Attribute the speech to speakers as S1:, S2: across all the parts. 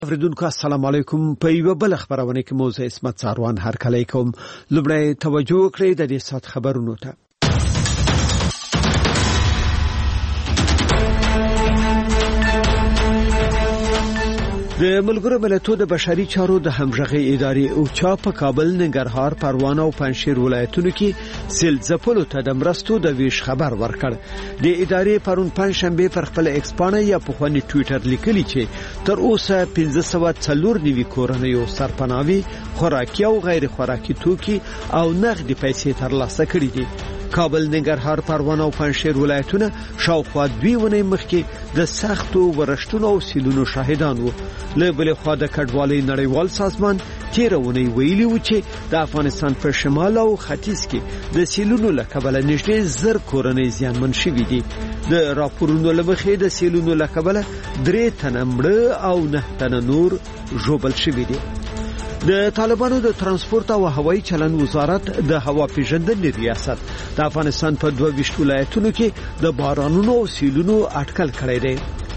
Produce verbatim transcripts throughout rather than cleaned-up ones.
S1: اوریدونکو السلام علیکم. په یو بل خبرونه کې موضوع اسمت ساروان هر کله کوم لبړی توجه کړئ د دې سات خبرونو ته. د ملګرو ملتونو د بشري چارو د همغږي ادارې او چا په کابل، ننګرهار، پروان او پنځشیر ولایتونو کې سیل ځپلو ته د مرستو د ویش خبر ورکړ. د ادارې پرون پنځشنبه پر خپل ایکس باندې یا په خواني ټوئیټر لیکلی چې تر اوسه پنځه سوه څلور نوي کورنیو سرپناوي، خوراکي او غیر خوراکي توکي او نغدي پیسې ترلاسه کړې دي. کابل، ننګرهار، پروان او پنځشیر ولایتونه شاوخوا دوی ونې مخکې د سختو ورښتونو او سیلونو شاهدان وو. له بل خوا د کډوالۍ نړیوال سازمان تیرونی ویلي و چې د افغانستان په شمال او ختیځ کې د سیلونو له کبله نږدې زر کورنۍ زیانمن شوي دي. د راپورونو له مخې د سیلونو له کبله درې تنه مړه او نه تنه نور ژوبل شوي دي. د طالبانو د ترانسپورت او هوایي چلند وزارت د هوا پیژندنې ریاست د افغانستان په دوه ویشت ولایتونو کې د بارانونو او سیلونو اټکل کړی دی.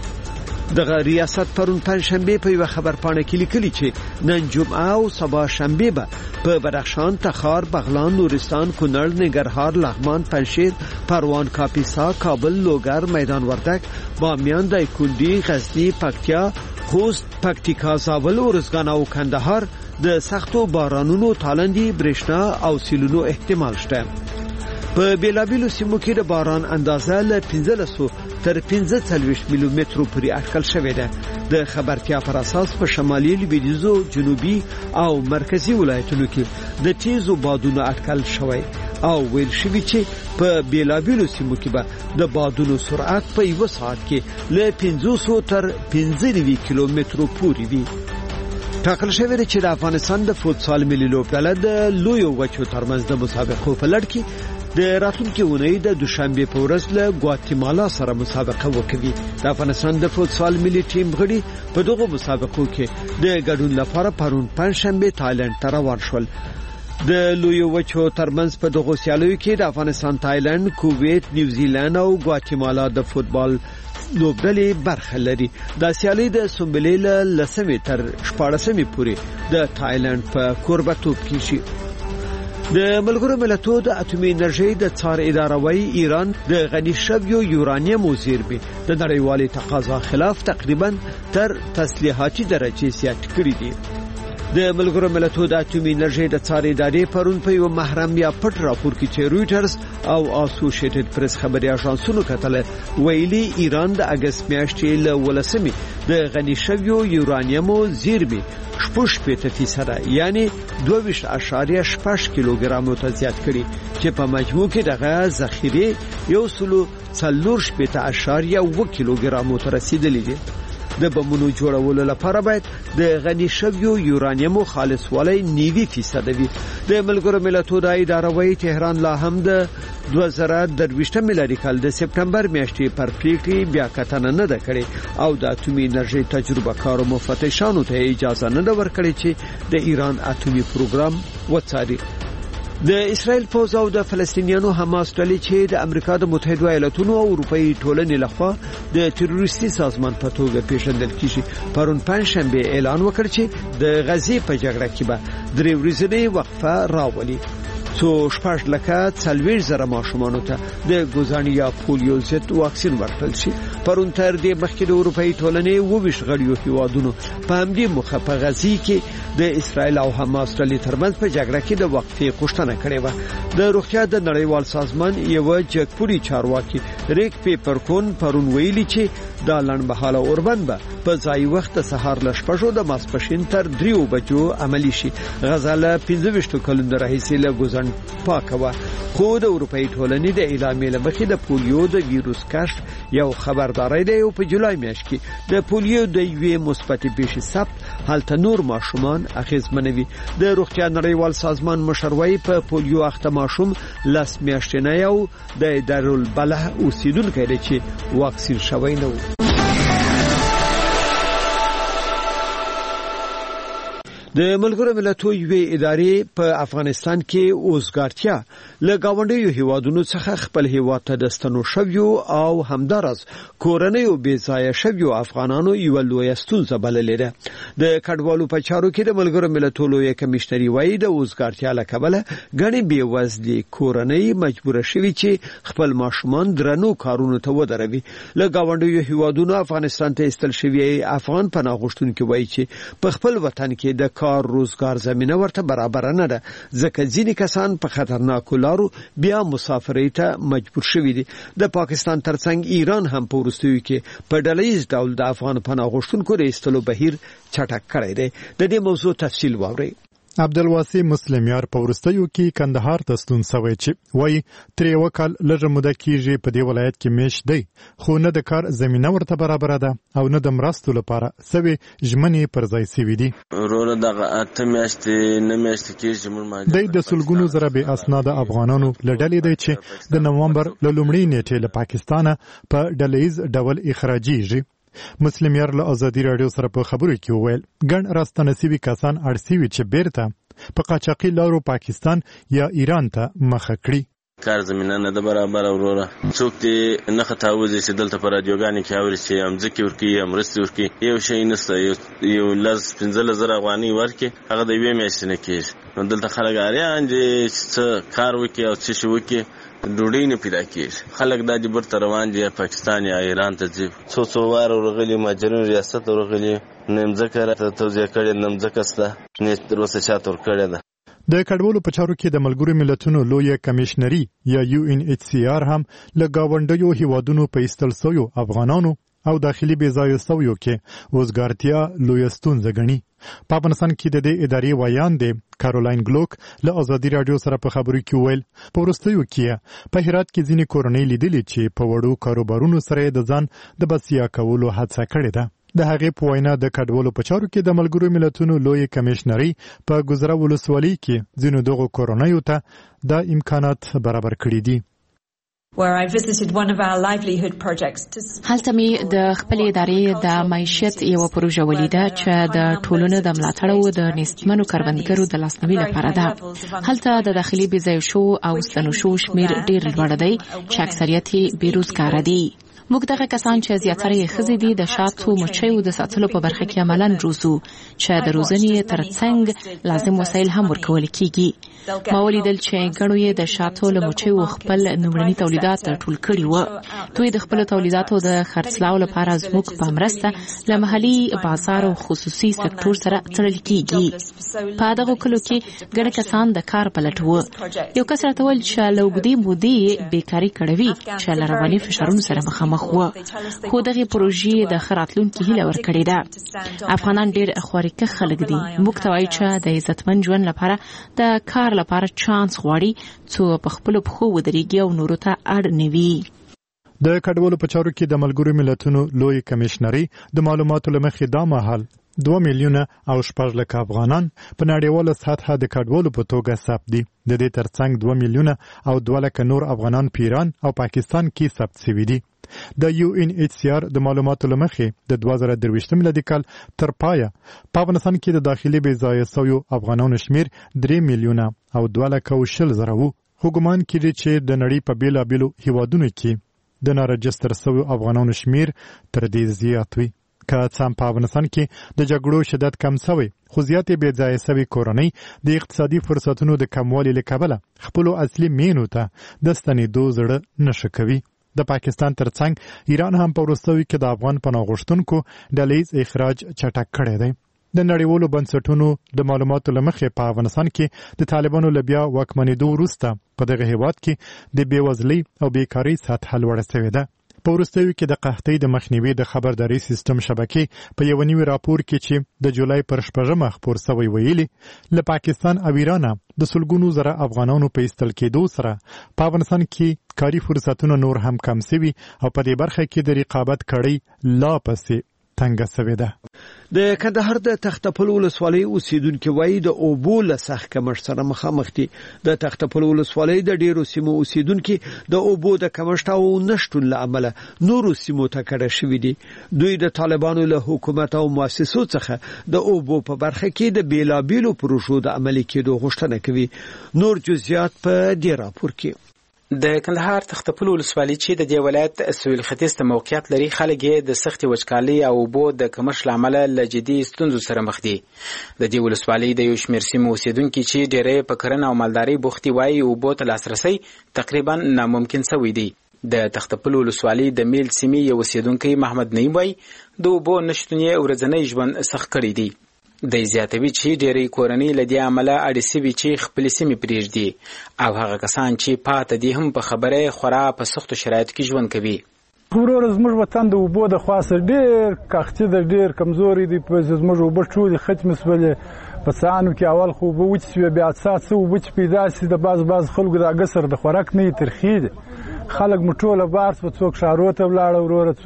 S1: دغه ریاست پرون پنځشنبه په یو خبر پاڼه کې لیکلي چې نن جمعه او سبا شنبه به په بدخشان، تخار، بغلان، نورستان، کونړ، ننګرهار، لغمان، پنځشیر، پروان، کاپیسا، کابل، لوګر، میدان وردګ، بامیان، دایکنډي، غزنی، پکتیا، خوست، پکتیکا، زابل، ارزګان او کندهار د سختو بارانونو، تالندې، برېښنا او سیلونو احتمال شته. په بیلابیلو سیمو کې د باران اندازه له پنځلسو تر پنځه څلوېښت میلی مترو پورې اټکل شوې ده. د خبرتیا پر اساس په شمالي، لویدیځو، جنوبي او مرکزی ولایتونو کې د تیزو بادونو اټکل شوی او ویل شوی چې په بیلابیلو سیمو کې به د بادونو سرعت په یو ساعت کې له پنځوس تر پنځه نوي کیلومترو پورې وي. ټاکل شوی دی چې د افغانستان د فوتسال ملي لوبډله د لویو وچو ترمنځ د مسابقو په لړ کې د راتلونکي اونۍ د دوشنبه په ورځ له ګواتیمالا سره مسابقه وکوي. د افغانستان د فوتسال ملي ټیم غړي په دغه مسابقو کې د ګډون لپاره پرون پنځشنبه تایلند ته روان شول. د لویو وچو ترمنځ په دغه سیالیو کې د افغانستان، تایلند، کویت، نیوزیلند او ګواتیمالا د فوتبال لوبډلې برخه لري. د سیالي د سومبلې له لسمې تر شپاړسمې پورې د تایلند په کوربتوب کې شي. د ملګرو ملتونو د اټومي انرژي د څار اداره وايي ایران د غني شویو یورانیم زیرمې د نړیوالې تقاضا خلاف تقریبا تر تسلیحاتي درجه زیات کړې دي. د ملګرو ملتونو د اټومي انرژي د څار ادارې پرون په یو محرم یا پټ راپور کې چې رويټرز او اسوسییټډ پریس خبري اژانسونو کتل ویلي ایران د اگست میاشتې له ولسمې د غني شویو یورانیم زیرمې شپږ پېته فیصده یعنی دوه ویشت اعشاریه شپږ کیلوګرامو ته زیات کړي چې په مجموع کې دغه ذخیره یو سلو څلور شپېته اعشاریه اوه کیلوګرامو ته رسیدلې دي. د بمونو جوړولو لپاره باید د غني شویو یورانیمو خالص والی نوي فیصد وي. د ملګرو ملتونو د اداره وايي تهران لا هم د دوه زره درویشت میلادي کال د سپتمبر میاشتې پر پریکړې بیا کتنه نه ده کړې او د اټومي انرژي تجربه کارو مفتشانو ته اجازه نه ده ورکړې چې د ایران اټومي پروګرام وڅاري. د اسرائیل فوز او د فلسطینیانو حماس ډلې چې د امریکا د متحده ایالاتونو او اروپאי ټولنې لخوا د تروریستي سازمان په توګه پیژندل کیږي پرون پنځشنبه اعلان وکړ چې د غزې په جګړه کې به درې ورځې وقفه راولي. څو شپږ لکه څلوېښت زره ماشومانو ته د ګوزاني یا پولیو ضد واکسین ورکړل شي. پرون تر دې مخکې د اروپאי ټولنې اووه ویشت غړیو هیوادونو په همدې موخه په غزې کې د اسرائیل او حماس ډلې ترمنځ په جګړه کې د وقفې غوښتنه کړې و. د روغتیا د نړیوال سازمان یو جګپوري چارواکي ریک پیپرکون پرون ویلي چې دا لنډمهاله اوربند به په ځای وخت سهار له شپږو د ماسپښین تر دریو بجو عملی شي. غزه له پنځه ویشت کلونو راهیسې له ګوزن پاکه وه، خو د اروپאי ټولنې د اعلامیې له مخې د پولیو د ویروس کشف یو خبرداری دی او په جولای میاشت کې د پولیو د یوې مثبتې پیښې ثبت هلته نور ماشومان اغېزمنوي. د روغتیا نړیوال سازمان مشروي په پولیو اخته ماشوم لس میاشتنی او د دارالبلح اوسیدونکی دی چې واکسین شوی نه و. د ملګرو ملتونو یوې ادارې په افغانستان کې اوسګارتیا له گاونډیو هیوادونو څخه خپل هیواد ته د ستنو شویو او همدارس کورنیو بې ځایه شویو افغانانو یو لوی ستونزه بللې ده. د کډوالو په چارو کې د ملګرو ملتونو لوی کمشنري وایي د اوسګارتیا له کبله غني بې وزلي کورنۍ مجبور شوي چې خپل ماشومان درنو کارونو ته ودروي. له گاونډیو هیوادونو افغانستان ته استل شوی افغان پناه غوښتونکي وایي چې په خپل وطن کې د کار روزګار زمينه ورته برابر نه ده، ځکه ځینې کسان په خطرناکو لارو بیا مسافرۍ ته مجبور شوي دي. د پاکستان ترڅنګ ایران هم په وروستیو کې په ډلهییز ډول د افغان پناه غوښتونکو د ایستلو بهیر چټک کړی دی. د دې موضوع تفصیل واورئ.
S2: عبدالواسی مسلمیار په وروستیو کې کندهار ته ستون شوی چې وایي ترې یو کال لږه موده کېږي په دې ولایت کې میشت دی، خو نه د کار زمینه ورته برابره ده او نه د مرستو لپاره سوي ژمنې پر ځای سوي دي.
S3: وروره دغه اته میاشتې نه میاشتې کېږي موږ
S2: دی د سلګونو زره بې اسناده افغانانو له ډلې دی چې د نومبر له لومړۍ نیټې له پاکستانه په ډلهییز ډول اخراجیږي. مسلمیار له ازادي رادیو سره په خبرو کې وویل ګڼ راستنسیبي کسان اړسیوي چې بیرته په قاچاقي لارو پاکستان یا ایران ته مخه کړي.
S3: کار زمينه نه ده برابر وروره، څوک دې نه خطاوځي چې دلته پر رادیوګانې کې اوري چې امځکه ورکی امرستي ورکی یو شی نشته، یو لز پنځله زره افغاني ورکی هغه د یوې میاشتې نه کېږي. نو دلته خلک اړیان دي چې کار وکړي او څه شي وکړي ډوډۍ نه پیدا کېږي. خلک دا جبر ته روان دي پاکستان یا ایران ته ځي. څو څو وار ورغلي مهاجرین ریاست ورغلي نمځکه راته توزیع کړې نمځکه سته نه تر اوسه چاته ورکړې ده.
S2: د کډوالو په چارو کې د ملګرو ملتونو لوی کمشنري یا یو ان ایچ سی آر هم له گاونډیو هیوادونو په ایستل شویو افغانانو او داخلي بې ځایه شویو کې اوسګارتیا لوی ستونزه ګڼي. په افغانستان کې د دې ادارې ویان دی کارولاین ګلوک له ازادي رادیو سره په خبرو کې ویل په وروستیو کې په هرات کې ځینې کورنۍ لیدلې چې په وړو کاروبارونو سره د ځان د بسیا کولو هڅه کړې ده. د هغې په وینا د کډوالو په چارو کې د ملګرو ملتونو لوی کمشنري په ګذره ولسوالۍ کې ځینو دغو کورنیو ته دا امکانات برابر کړي دي.
S4: where I visited one of our livelihood projects.
S5: هلته مې د خپل ادارې د معیشت یو پروژه ولیده چې د ټولنو د ملاتړ او د نېستمنو کاربندګرو د لاسنیوي لپاره ده. هلته د داخلي بې ځایه شو او ستنو شو شمیر ډېر لوړ دی چې اکثریت یې بیروزګاره دي. موږ دغه کسان چې زیاتره یې ښځې دي د شاتو مچیو د ساتلو په برخه کې عملاً روزو چې د روزنې ترڅنګ لازم وسایل هم ورکول کیږي. ما ولیدل چې ګڼو یې د شاتو له مچیو خپل لومړني تولیدات ټول کړي وو. دوی د خپلو تولیداتو د خرڅلاو لپاره زموږ په مرسته له محلي بازار او خصوصي سکتور سره تړل کیږي. په دغو کلو کې ګڼ کسان د کار په لټه وو. یو کس راته وویل چې له اوږدې مودې بیکاري کړې وي چې له رواني فشارونو سره مخامخ وو، خو دغه پروژې د ښه راتلونکي هیله ورکړې ده. افغانان ډېر خوارېکه خلک دي. موږ ته وایي چې د عزتمن ژوند لپاره د کار لپاره چانس غواړي څو په خپلو پښو ودرېږي او نورو ته اړ نه وي.
S2: د کډوالو په چارو کې د ملګرو ملتونو لوی کمشنري د معلوماتو له مخې دا مهال دوه میلیونه او شپږ لکه افغانان په نړیواله سطحه د کډوالو په توګه ثبت دي. د دې ترڅنګ دوه میلیونه او دوه لکه نور افغانان په ایران او پاکستان کې ثبت شوي دي. د یو ان ایچ سی آر د معلوماتو له مخې د دوه زره درویشتم میلادي کال تر پایه په افغانستان کې د داخلي بې ځایه شویو افغانانو شمیر درې میلیونه او دوه لکه او شل زره وو. خو ګمان کېږي چې د نړۍ په بېلابېلو هیوادونو کې د نارجستر شویو افغانانو شمیر تر دې زیات وي. که څه هم په افغانستان کې د جګړو شدت کم شوی، خو زیاتې بې ځایه شوې کورنۍ د اقتصادي فرصتونو د کموالي له کبله خپلو اصلي مینو ته د ستنېدو زړه نشه کوي. د پاکستان ترڅنګ ایران هم په وروستیو کې د افغان پناه غوښتونکو ډلهییز اخراج چټک کړی دی. د نړیوالو بنسټونو د معلوماتو له مخې په افغانستان کې د طالبانو له بیا واکمنېدو وروسته په دغه هیواد کې د بېوزلۍ او بیکارۍ سطحه لوړه شوې ده. په وروستیو کې د قحطۍ د مخنیوي د خبرداري سیستم شبکې په یو نوي راپور کې چې د جولای پر شپږمه خپور شوی ویلي له پاکستان او ایران د سلګونو زره افغانانو په ایستل کېدو سره په افغانستان کې کاري فرصتونه نور هم کم شوي او په دې برخه کې د رقابت کړۍ لا پسې تنګه شوې ده.
S1: د کندهار د تختپل ولسوالۍ اوسیدونکو وایي د اوبو له سخت کمښت سره مخامخ دي. د تختپل ولسوالۍ د ډیرو سیمو اوسیدونکو د اوبو د کمښت او نشټون له امله نورو سیمو ته کډه شوي دي. دوی د طالبانو له حکومت او مؤسسو څخه د اوبو په برخه کې د بیلابیلو پروژو د عملي کېدو غوښتنه کوي. نور جزئیات په دې راپور کې.
S6: د کندهار تختپل ولسوالۍ چې د دې ولایت سویل ختیځ ته موقعیت لري، خلک یې د سختې وچکالۍ او اوبو د کمښت له امله له جدي ستونزو سره مخ دي. د دې ولسوالۍ د یو شمېر سیمو اوسیدونکي چې ډېری په کرنه او مالدارۍ بوخت دي وایي اوبو ته لاسرسی تقریبا ناممکن شوی دی. د تختپل ولسوالۍ د میل سیمې یو اوسیدونکی محمد نعیم وایي د اوبو نشتون یې ورځنی ژوند سخت کړی دی. د زیاتوي چې ډېری کورنۍ له دې امله اړې سوي چې خپلې سیمې پرېږدي او هغه کسان چې پاته دي هم په خبره خورا په سختو شرایطو کې ژوند کوي.
S7: ورور زموږ وطن د اوبو د خاصه ډېر کاغتي د ډېر کمزوري دي. په زموږ اوبه ټولې ختمې سولې. په څانو کې اول خو اوبه وچې سوې، بیا څا څه اوبه چې پیدا سي د باز باز خلکو د اګسر د خوراک نه ترخی دي. خلک مو ټوله بار په څوک ښارو ته ولاړه، وروره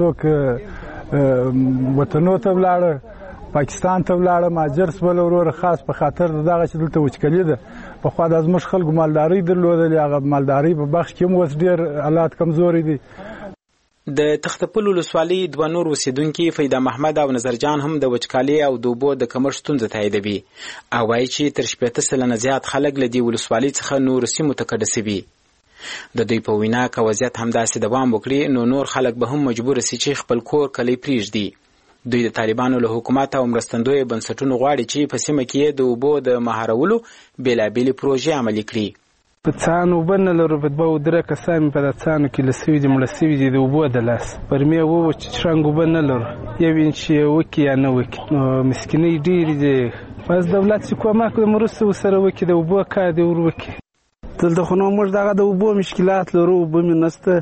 S7: څوک وطنو ته ولاړه، پاکستان ته ولاړه، مهاجر سول وروره، خاص په خاطر دغه چې دلته وچکلي ده. پخوا د زموږ خلکو مالدارۍ درلودلې، هغه مالدارۍ په بخش کې هم اوس ډېر حالات کمزوري دي.
S6: د تختپل ولسوالۍ دوه نور اوسیدونکي فیضه محمد او نظر جان هم د وچکالۍ او د اوبو د کمښت ستونزه تاییدوي او وایي چې تر شپېته سلنه زیات خلک له دې ولسوالۍ څخه نورو سیمو ته کډه سوي. د دوی په وینا که وضعیت همداسې دوام وکړي نو نور خلک به هم مجبور سي چې خپل کور کلی پرېږدي. دوی د طالبانو له حکومت او مرستندوی بنسټونو غواړي چې په سیمه کې د اوبو د مهارولو بېلابېلې پروژې عملي کړي.
S8: په څانو اوبه نه لرو، په دوه درې کسان په د څانو کې له سوي دي مړه سوي دي د اوبو د لاس. پر مې ووه چې شرنګ اوبه نه لرو، یو انچ یې وکړي یا نه وکړي. نو مسکینۍ ډېرې دي. بس دولت چې کومک د مرسته ورسره وکړي د اوبو کار دې ور وکړي. دلته خو نو موږ دغه د اوبو مشکلات لرو، اوبه مې نشته،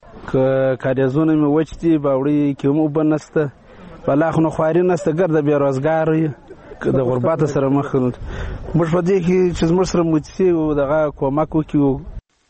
S8: که کاریزونه مې وچ دي، باوړۍ کې هم اوبه نشته، بلا خو نو خواري نشته، ګرده بېروزګار یو، د غربت سره مخ یو. موږ په دې کې چې زموږ سره متسي او دغه کومک وکړو.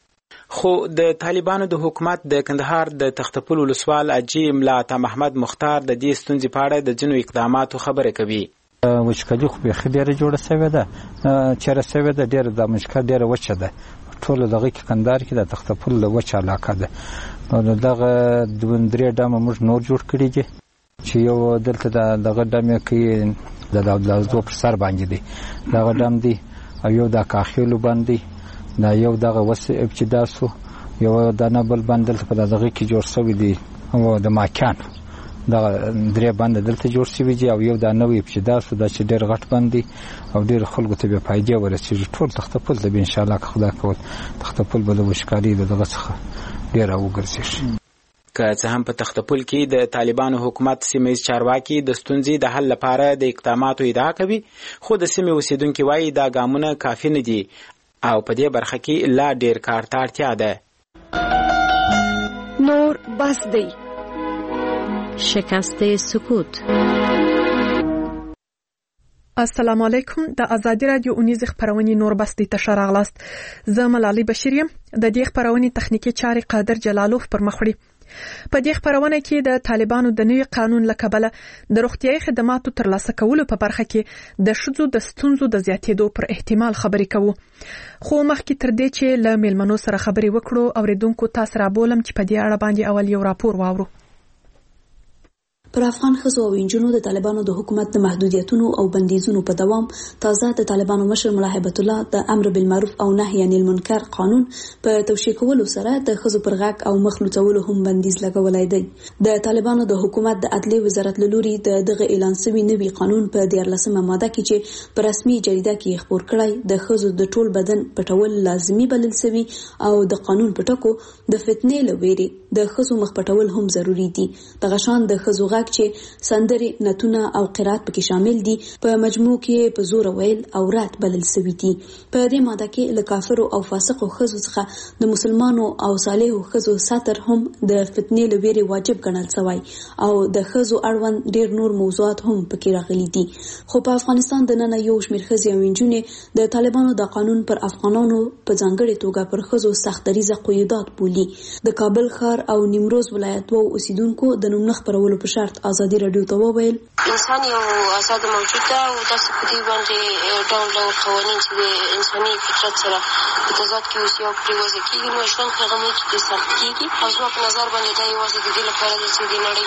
S6: خو د طالبانو د حکومت د کندهار د تختپل ولسوال اجي ملا عطا محمد مختار د دې ستونزې په اړه د ځینو اقداماتو خبره کوي.
S9: وچکالي خو بیخي ډېره جوړه سوې ده، چېرې سوې ده، ډېره د مشکل ډېره وچه ده. ټوله دغه کې کندهار کې د تختپل وچه علاقه ده. نو دغه درې ډامه موږ نور جوړ کړي دي چې یو دلته دغه ډام کې د داودزو پر سر باندې دی، دغه ډام دی، او یو د کاخیلو باندې دا یو دغه وس ابتدا سو، یو د نبل باندې په دغه کې جوړ شوی دی، او د ماکان دغه درې باندې دلته جوړ شوی دی، او یو د نوې ابتدا سو دا چې ډېر غټ باندې او ډېر خلکو ته به فائدې ورسېږي. ټول تختپل د ان شاء الله که خدای کول تختپل به د وشکاري دغه څخه ډېر وګرځي.
S6: که څه هم په تختپل کې د طالبانو حکومت سیمه‌ییز چارواکي د ستونزې د حل لپاره د اقداماتو ادعا کوي، خو د سیمې اوسیدونکي وایي دا ګامونه کافي نه دي او په دې برخه کې لا ډېر کار ته اړتیا ده.
S10: نور بس دی.
S11: شکست سکوت.
S12: السلام علیکم. د ازادي رادیو اونیز خبرونه نور بس دی ته راغلاست. زه ملالۍ بشیر یم. د دې خبرونه تخنیکی چارې قادر جلالوف پر مخ وړي. په دې خبرونه کې د طالبانو د نوي قانون لکبله د روغتيایي خدماتو ترلاسه کولو په برخه کې د شذو د ستونزو د زیاتېدو پر احتمال خبرې کوو. خو مخکې تر دې چې له میلمنو سره خبرې وکړو اوریدونکو تاسو را بولم چې په دې اړه باندې اول یو راپور واورو.
S13: پر افغان ښځو او انجونو د طالبانو د حکومت د محدودیتونو او بندیزونو په دوام تازه د طالبانو مشر ملا هیبت الله د امر بالمعروف او نهي عن المنکر قانون په توشیح کولو سره د ښځو پر غږ او مخ لوڅولو هم بندیز لګولای دی. د طالبانو د حکومت د عدلیې وزارت له لوري د دغه اعلان شوی نوي قانون په دیارلسمه ماده کې چې په رسمي جریده کې خبر کړی د ښځو د ټول بدن پټول لازمي بلل شوی او د قانون په ټکو د فتنې لويري د ښځو مخ پټول هم ضروری دي. دغه شان د ښځو چې سندري نتونه او قرات پکې شامل دي په مجموع کې په زور ویل او رات بلل سوي دي. په دې ماده کې له کافرو او فاسقو ښځو څخه د مسلمانو او صالحو ښځو ساتر هم د فتنې لويري واجب ګڼل شوی او د ښځو اړوند ډیر نور موضوعات هم پکې راغلي دي. خو په افغانستان د نن یو شمېر ښځې او نجونې د طالبانو د قانون پر افغانانو په ځانګړي توګه پر ښځو سخت دریزه قیودات بولي. د کابل ښار او نیمروز ولایت وو اوسیدونکو د نوم خبرولو په شرط لاجارد ازادي رادیو ته وویل
S10: انسان یو آزاد موجود ده او داسې په دې باندې ډول ډول قوانین چې د انساني فطرت سره په تضاد کې اوسي او پرې وضع کېږي نو ژوند کې هغه چې پرې سخت کېږي او زما په نظر باندې دا یوازې د دې لپاره ده چې د نړۍ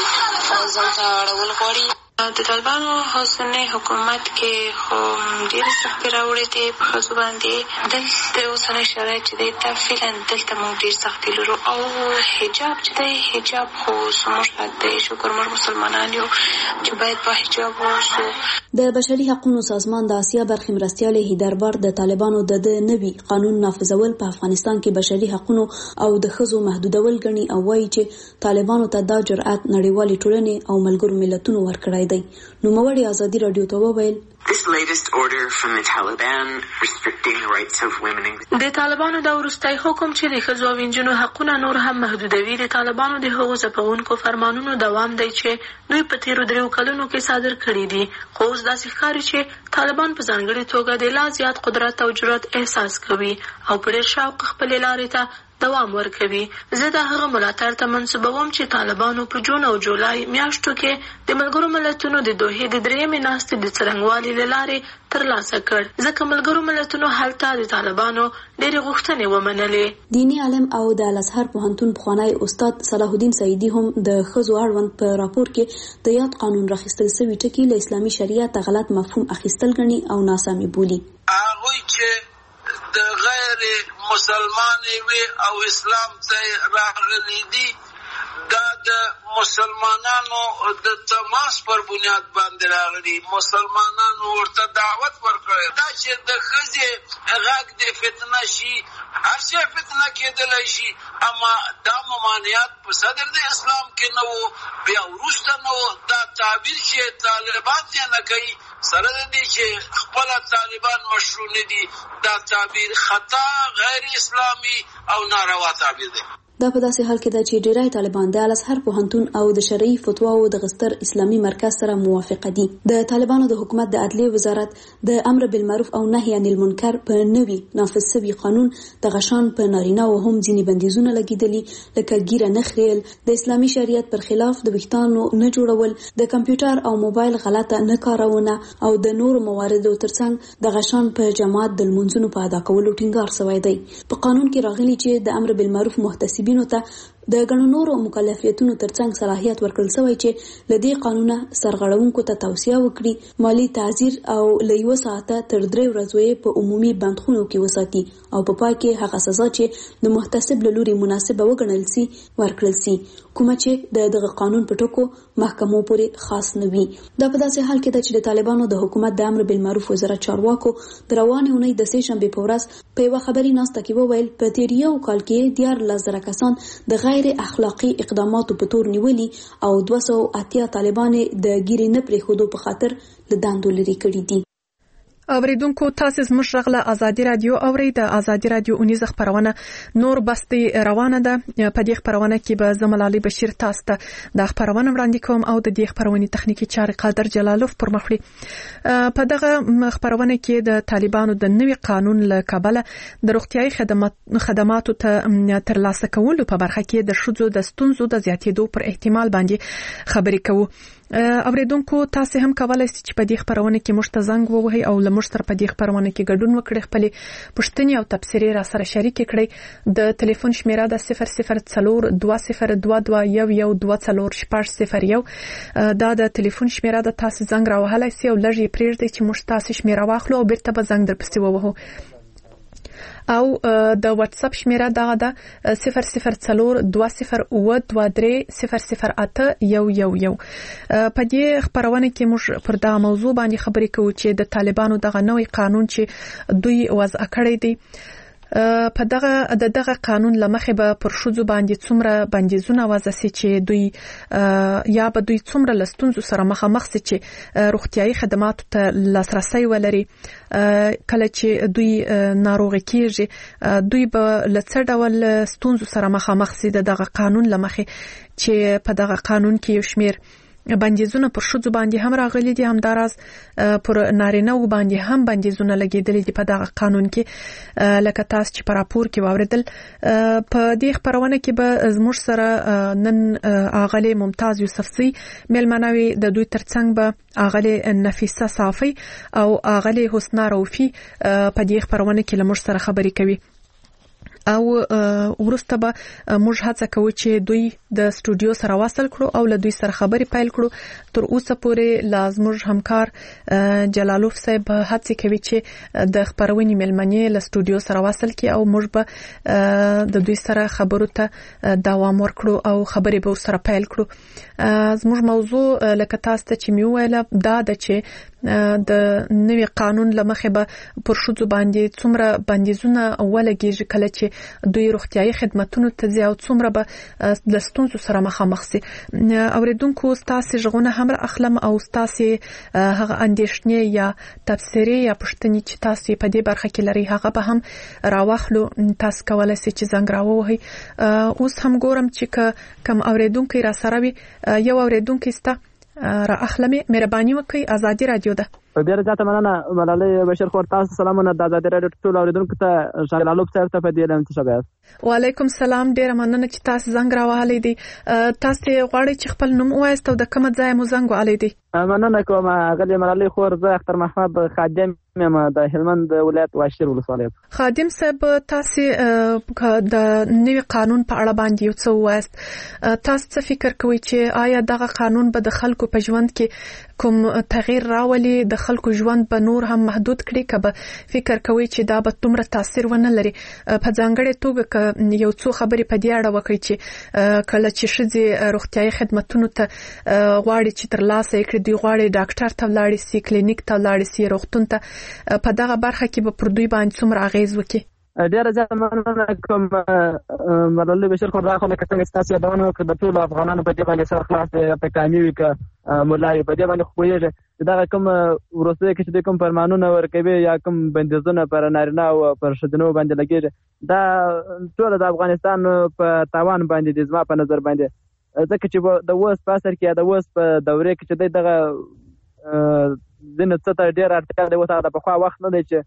S10: پام ځان ته اړول غواړي. د طالبانو اوسنی حکومت کې خو ډېرې سختۍ راوړې دي په ښځو باندې. دلته اوسنی شرایط چې دی دا فعلا دلته موږ ډېر سختۍ لرو او حجاب چې دی حجاب خو زموږ حق دی. شکر موږ مسلمانان یو چې باید با حجاب واوسو.
S13: د بشري حقوقو سازمان د اسیا برخې مرستیال هیدربار د طالبانو د نوي قانون نافذول په افغانستان کې بشري حقوقو او د ښځو محدودول غني او وایي چې طالبانو ته دا جرأت نړیوالې ټولنې او ملګرو ملتونو ورکړی دی. نو موړي ازادي رادیو ته وویل
S11: This latest order from the Taliban restricting the rights of women.
S14: د طالبانو د وروستي حکم چې د ښځو او نجونو حقونه نور هم محدودوي د طالبانو د حقوقو ځپونکو فرمانونو دوام دی چې دوی په تیرو دریو کلونو کې صادر کړي دي. خو اوس داسې ښکاري چې طالبان په ځانګړې توګه د لا زیات قدرت او جرأت احساس کوي او په ډېر شوق خپلې لارې ته دوام ورکوي. زه د هغه ملاتړ ته منسوبوم چې طالبانو په جون او جولای میاشتو کې د ملګرو ملتونو د دوحې د درېیمې ناستې د څرنګوالي له لارې ترلاسه کړ ځکه ملګرو ملتونو هلته د طالبانو ډېرې غوښتنې ومنلې.
S13: دیني عالم او د الازهر پوهنتون پخوانی استاد صلاح الدین سعیدي هم د ښځو اړوند په راپور کې د یاد قانون راخیستل سوي ټکي له اسلامي شریعت غلط مفهوم اخیستل غني او ناسمي بولي.
S15: هغوی چې د غیر مسلمان وي او اسلام ته راغلي دي دا د مسلمانانو د تماس پر بنیاد باندې راغلي. مسلمانانو ورته دعوت ورکړي دا چې د ښځې غږ د فتنه شي هر شی فتنه کېدلی شي اما دا ممانعات په صدر د اسلام کې نه وو بیا وروسته نه وو. دا تعبیر چې طالبان یې نه کوي سره د دې چې خپله طالبان مشروع نه دي دا تعبیر خطا غیر اسلامي او ناروا تعبیر دی.
S13: دا په داسې حال کې ده چې ډیری طالبان د الازهر پوهنتون او د شرعي فتواو د غستر اسلامي مرکز سره موافقه دي. د طالبانو د حکومت د عدلیې وزارت د امر بالمعروف او نهي عن المنکر په نوي نافذ شوي قانون د غشان په نارینه او هم ځینې بندیزونه لګیدلي لکه ګیره نه خریل، د اسلامي شریعت پر خلاف د ویښتانو نه جوړول، د کمپیوټر او موبایل غلطه نه کارونه او د نورو مواردو ترڅنګ د غشان په جماعت د لمونځونو په ادا کولو ټینګار شوی دی. په قانون کې راغلي چې د امر بالمعروف محتسب بینو ته د ګڼو نورو مکلفیتونو ترڅنګ صلاحیت ورکړل شوی چې له دې قانونه سرغړونکو ته توصیه وکړي مالی تعزیر او له یوه ساعته تر درې ورځو په عمومي بندخونو کې وساتي او په پای کې هغه سزا چې د محتسب له لوري مناسبه وګڼل سي ورکړل سي کومه چې د دغه قانون په ټکو محکمو پورې خاص نه وي. دا په داسې حال کې ده چې د طالبانو د حکومت د امر بالمعروف وزارت چارواکو د روانې اونۍ د سې شنبې په ورځ په یوه خبري ناسته کې وویل په تیر یو کال کې دیارلس زره کسان د غیر اخلاقی اقداماتو په تور نیولي او دوه سوه اتیا طالبان د ګیرې نه پرېښودو په خاطر له دندو لرې کړي دي.
S12: اوریدونکو تاسو زموږ غږ له ازادي رادیو اورئ. د ازادي رادیو اونیزه خبرونه نور بستې روانه ده. په دې خبرونه کې به زمل علي بشیر تاسو ته د خبرونه وړاندې کوم او د دې خبرونې تخنیکی چارې قادر جلالوف پر مخ وړي. په دغه خبرونه کې د طالبانو د نوي قانون له کابل د روغتيایي خدمات خدماتو ته ترلاسه کولو په برخه کې د شذو د ستونزو د زیاتېدو پر احتمال باندې خبرې کوو. اوریدونکو تاسو هم کولای شئ چې په دې خبرونه کې مشته زنګ ووهئ او له موږ سره په دې خبرونه کې ګډون وکړئ. خپل پوښتنې او تبصرې را سره شریک کړئ. د ټلیفون شمیره د صفر صفر څلور دوه صفر دوه دوه یو یو دوه څلور شپږ صفر یو. دا د ټلیفون شمیره د تاسو زنګ راوهلای شئ او لږ یې پرېږدئ چې موږ تاسو شمیره واخلو او بیرته به زنګ درپسې ووهو. او د واتس اپ شمیره دغه ده صفر صفر څلور دوه صفر اوه دوه درې صفر صفر اته یو یو یو. په دې خبرونه کې موږ پر دا موضوع باندې خبرې کوو چې د طالبانو دغه نوې قانون چې دوی وضع کړی دی په دغه د دغه قانون لمخې به پر شذو باندې څومره بندیزونه وضع سي چې دوی یا به دوی څومره لستونزو سره مخامخ سي چې روغتيایي خدماتو ته لاسرسي ولري کله چې دوی ناروغ کیږي دوی به لڅ ډول ستونزو سره مخامخ سي د دغه قانون لمخې چې په دغه قانون کې یو شمیر بندیزونه پر شوزو باندې هم راغلي دي، همداراز پر نارینه و باندې هم بندیزونه لګیدلي دي په دغه قانون کې. لکه تاسو چې په راپور کې واوریدل. په دې خبرونه کې به زموږ سره نن اغلی ممتاز یوسفزی ملمنوي، د دوی ترڅنګ به اغلی نفیسه صافی او اغلی حسنا روفی په دې خبرونه کې لمر سره خبرې کوي. او ورسته به موږ هڅه کوو چې دوی د سټوډیو سره وصل کړو او له دوی سره خبرې پیل کړو. تر اوسه پورې لازم همکار جلالوف صاحب هڅه کوي چې د خبرونې ملمنې له سټوډیو سره وصل کړي او موږ به د دوی سره خبرو ته دوام ورکړو او خبرې به سره پیل کړو. زموږ موضوع لکه تاسو ته چې می ویله دا د چې د نوې قانون لمخې به پر شوزو باندې څومره بندیزونه ولګیږي کله چې دوی روغتیايي خدماتونو ته ځي او څومره به د ستونزو سره مخامخ سي. اوریدونکو ستاسو ژغونه هم اخلم او ستاسو هغه اندیشنې یا تفسیرې یا پوښتنې چې تاسو په دې برخه کې لري هغه به هم راوخلو. تاسو کولای شئ چې زنګ راووهئ. اوس هم ګورم چې کم اوریدونکو را سره وي. یو اوریدونکو ستا را اخلمه مهرباني وکړئ. ازادي رادیو ده.
S16: ډیره زیاته مننه ملالۍ بشیر خور. تاسو سلامونه د ازادي رادیو ټول اوریدونکو ته شاګرالوب صاحب ته په دې لم تشبیه.
S12: وعلیکم سلام. ډیره مننه چې تاسو زنګ راوهلې دي. تاسو غواړئ چې خپل نوم وایست او د کوم ځای مو زنګ وهلې دي؟
S16: مننه کوم غلې ملالۍ خور. زه اختر محمد خادم یم د هلمند ولایت واشیر ولسوالۍ.
S12: خادم صاحب تاسو د نوې قانون په اړه باندې یو څه وایست. تاسو څه فکر کوئ چې آیا دغه قانون به د خلکو په ژوند کې کوم تغییر راولي، د خلکو ژوند به نور هم محدود کړي، که به فکر کوئ چې دا به دومره تاثیر ونه لري؟ په ځانګړې توګه که یو څو خبرې په دې اړه وکړئ چې کله چې ښځې روغتیايي خدمتونو ته غواړي چې ترلاسه یې کړي، دوی غواړي ډاکټر ته ولاړې سي، کلینیک ته ولاړې سي، روغتون ته، په دغه برخه کې به پر دوی باندې څومره اغیز وکړي؟
S16: ډیره زیاته مننه کوم ملالۍ بشیر خور. دا خو لکه څنګه چې تاسو یادونه وکړه د ټولو افغانانو په دې باندې سره خلاص په کامي وي که ملایي په دې باندې خویږي چې دغه کوم وروسته کې چې کوم فرمانونه ورکوي یا کوم بندیزونه پر نارینه او پر ښځینه باندې لګیږي، دا ټول د افغانستان په تاوان باندې د زما په نظر باندې، ځکه چې د اوس په اثر کې د اوس په دورې کې چې دغه ځینې څه ته ډېر اړتیا دی. اوس هغه د پخوا وخت نه دی چې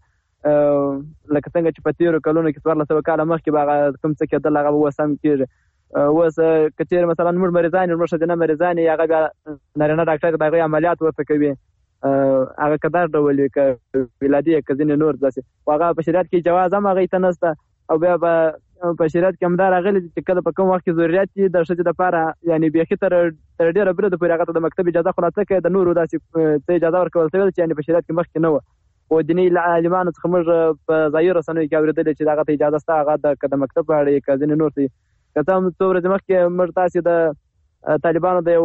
S16: لکه څنګه چې په تیرو کلونو کې څوارلس سوه کاله مخکې به هغه کوم څه کېدل هغه به اوس هم کېږي. اوس که چېرې مثلا موږ مریضان یو، موږ ښځینه مریضان یې، هغه بیا نارینه ډاکټر د هغوی عملیات ورته کوي، هغه که دغه ډول وي، که ولادي یې، که ځینې نور داسې، خو هغه په شریعت کې جواز هم هغوی ته نشته. او بیا به په شریعت کې همدا راغلي چې کله په کوم وخت کې ضرورت وي د ښځې دپاره، یعنې بیخي تر ډېره بریده پورې هغه ته د مکتب اجازه خلاصه کوي، د نورو داسې څه اجازه ورکول شوې ده چې یعنې په شریعت کې مخکې نه وه. او دیني عالمانو څخه موږ په ظاهري رسنیو کې اورېدلې چې هغه ته اجازه شته، هغه د که د مکتب په اړه یې که ځینې نور څه وي. که څه هم څو ورځې مخکې موږ تاسې د طالبانو د یو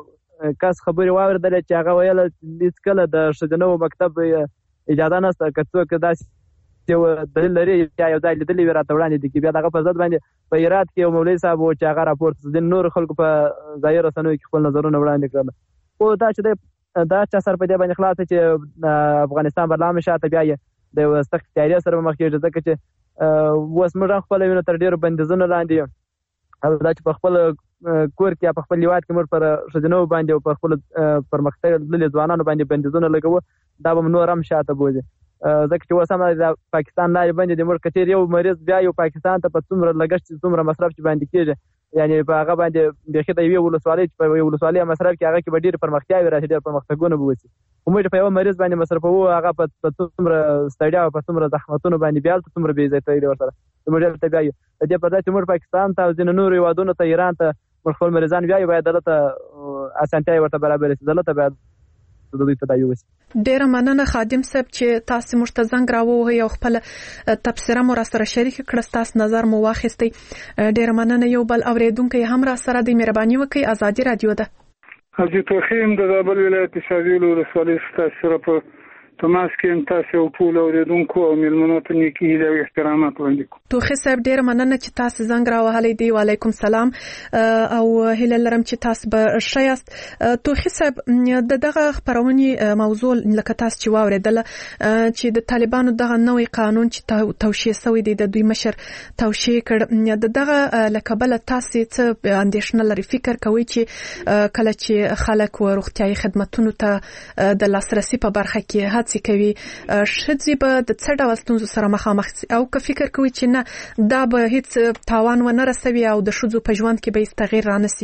S16: کس خبرې واورېدلې چې هغه ویله هېڅکله د ښځینه مکتب اجازه نشته، که څوک داسې یو دلیل لري یا یو ځای لیدلي وي راته وړاندې دي کړي. بیا دغه په ضد باندې په هرات کې یو مولوي صاحب و چې هغه راپورته ځینې نور خلکو په ظاهري رسنیو کې خپل نظرونه وړاندې کړل. خو دا چې دی دا چې اثر په دې باندې خلاص چې افغانستان به لا هم شاته بیا یې د یوه سخت تیاري سره به مخ کېږي، ځکه چې اوس موږ هم خپله وینو تر ډېرو بندیزونو لاندې یو، او دا چې په خپل کور کې یا په خپل هېواد کې موږ پر ښځینو باندې او پر خپلو پرمختللي ځوانانو باندې بندیزونه لګوو، دا به نور هم شاته بوځي. ځکه چې اوس هم د پاکستان لارې بندې دي. موږ که چېرې یو مریض بیا یو پاکستان ته په څومره لګښت چې څومره مصرف چې باندې کېږي، یعنې په هغه باندې بیخي د یوې ولسوالۍ چې په یوې ولسوالۍ مصرف کې هغه کې به ډېرې پرمختیاوې راشي، ډېر پرمختګونه به وشي. خو موږ په یوه مریض باندې مصرفوو، هغه په څومره ستړیا او په څومره زحمتونو باندې بیا هلته څومره بې عزتۍ دی ورسره، موږ هلته بیا یو. د دې پر ځای چې موږ پاکستان ته او ځینو نورو هېوادونو ته، ایران ته موږ خپل مریضان بیایو، باید دلته اسانتیاوې ورته برابرې شي، دلته باید دوی ته دا یوسي.
S12: ډیره مننه خادم صاحب چې تاسو موږ ته زنګ راووهئ او خپل تبصره مو را سره شریک کړه، ستاسو نظر مو واخیستی. ډیره مننه. یو بل اوریدونکی هم را سره دی، مهرباني وکړئ. ازادي رادیو ده.
S17: حاجي توخیم د زابل ولایت شاویل ولسوالۍ ستاسو سره په
S7: تماس کې تاسو ټول اوریدونکو او مېلمنو ته نیکی هیله او احترامات وړاندې کوم.
S12: توخي صاحب ډیر مننه چې تاسو زنګ راوهلې دی. وعلیکم سلام او هیله لرم چې تاسو به ښه یاست. توخي صاحب د دغه خبرونې موضوع لکه تاسو چې واوریدل چې د طالبانو دغه نوې قانون چې توشیح شوی دی د دوی مشر توشیح کړ د دغه لکبل تاسو څه اندیشنه لري فکر کوي چې کله چې خلک و روغتيایي خدماتو ته د لاسرسي په برخه کې هڅه کوي شذې به د څه ډول ستونزو سره مخامخ او که فکر کوي چې نه دا به هیڅ تاوان ونه رسوي او د ښځو په ژوند کې به هیڅ تغییر رانسي.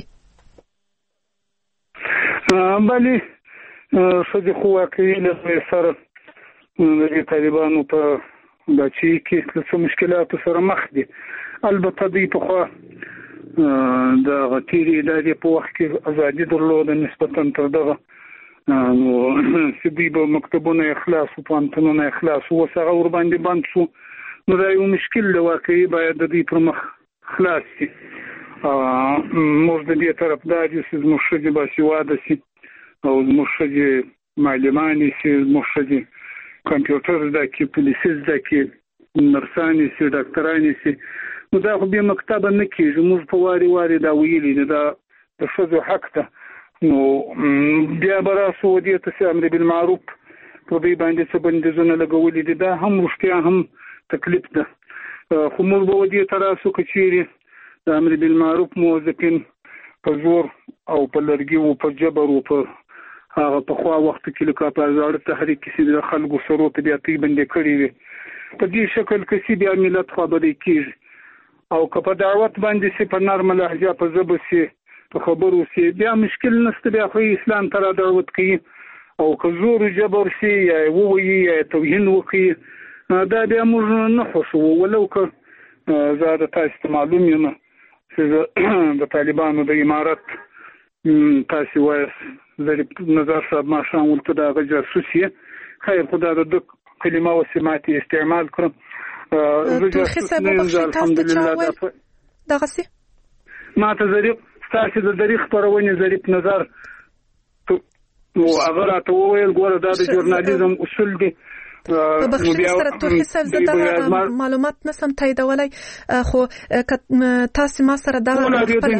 S7: بلې ښځې خو واقعي له سره د طالبانو په بچي کې څه مشکلاتو سره مخ دي. البته دوی پخوا د غتیري ادارې په وخت کې ازادي درلوده نسبتا تر دغه نو سدي به مکتبونه اخلاص او پانتونونه اخلاص او سره ور باندې بند شو. نو دا یو مشکل دی واقعي باید د دې پر مخ خلاص شي. موږ د دې طرفدار یو چې موږ شې باسواده شي او موږ شې معلمانی شي موږ شې کمپیوټر زده کړي پولیس زده کړي نرسانی شي ډاکټرانی شي. نو دا خو به مکتب نه کېږي. موږ په واري واري دا ویلي دا د ښځو حق ته. نو بیا به راسو ودې ته چې امر بالمعروف په دې باندې څه بندیزونه لګولي دي دا هم رښتیا هم تکلیف ده. خو موږ به ودې ته راسو که چیرې د امر بالمعروف موظفین په زور او په لرګي او په جبر او په هغه پخوا وخت کې لکه په زاړه تحریک کې د خلکو سرو ته بیا تی بندې کړي وي په دې شکل کې بیا ملت خبرې کېږي او که په دعوت باندې سي په نرمه لهجه په ژبه سي په خبرو سي بیا مشکل نشته. بیا خو اسلام ته را دعوت کوي او که زور جبر سي یا ووي یا توهین وکړي دا بیا موږ نه خوښو. ولو که زه د تاسو ته معلوم یم چې د طالبانو د امارت تاسو وایاست ظریف نظر صاحب ماشان ولته دغه جاسوس یې خیر خدا د کلمه او سمات استعمال کړم.
S12: توخي صاحب بخښي تاسو ته چا ویل دغه سي
S7: ما ته ظریف تاسو د دریخ پرونې ظریف نظر نو هغه راته وویل ګوره دا د ژورنالیزم اصول دي.
S12: په بخښنې سره توخي صاحب زه دغه معلومات نسم تاییدولی خو تاسو ما سره دغه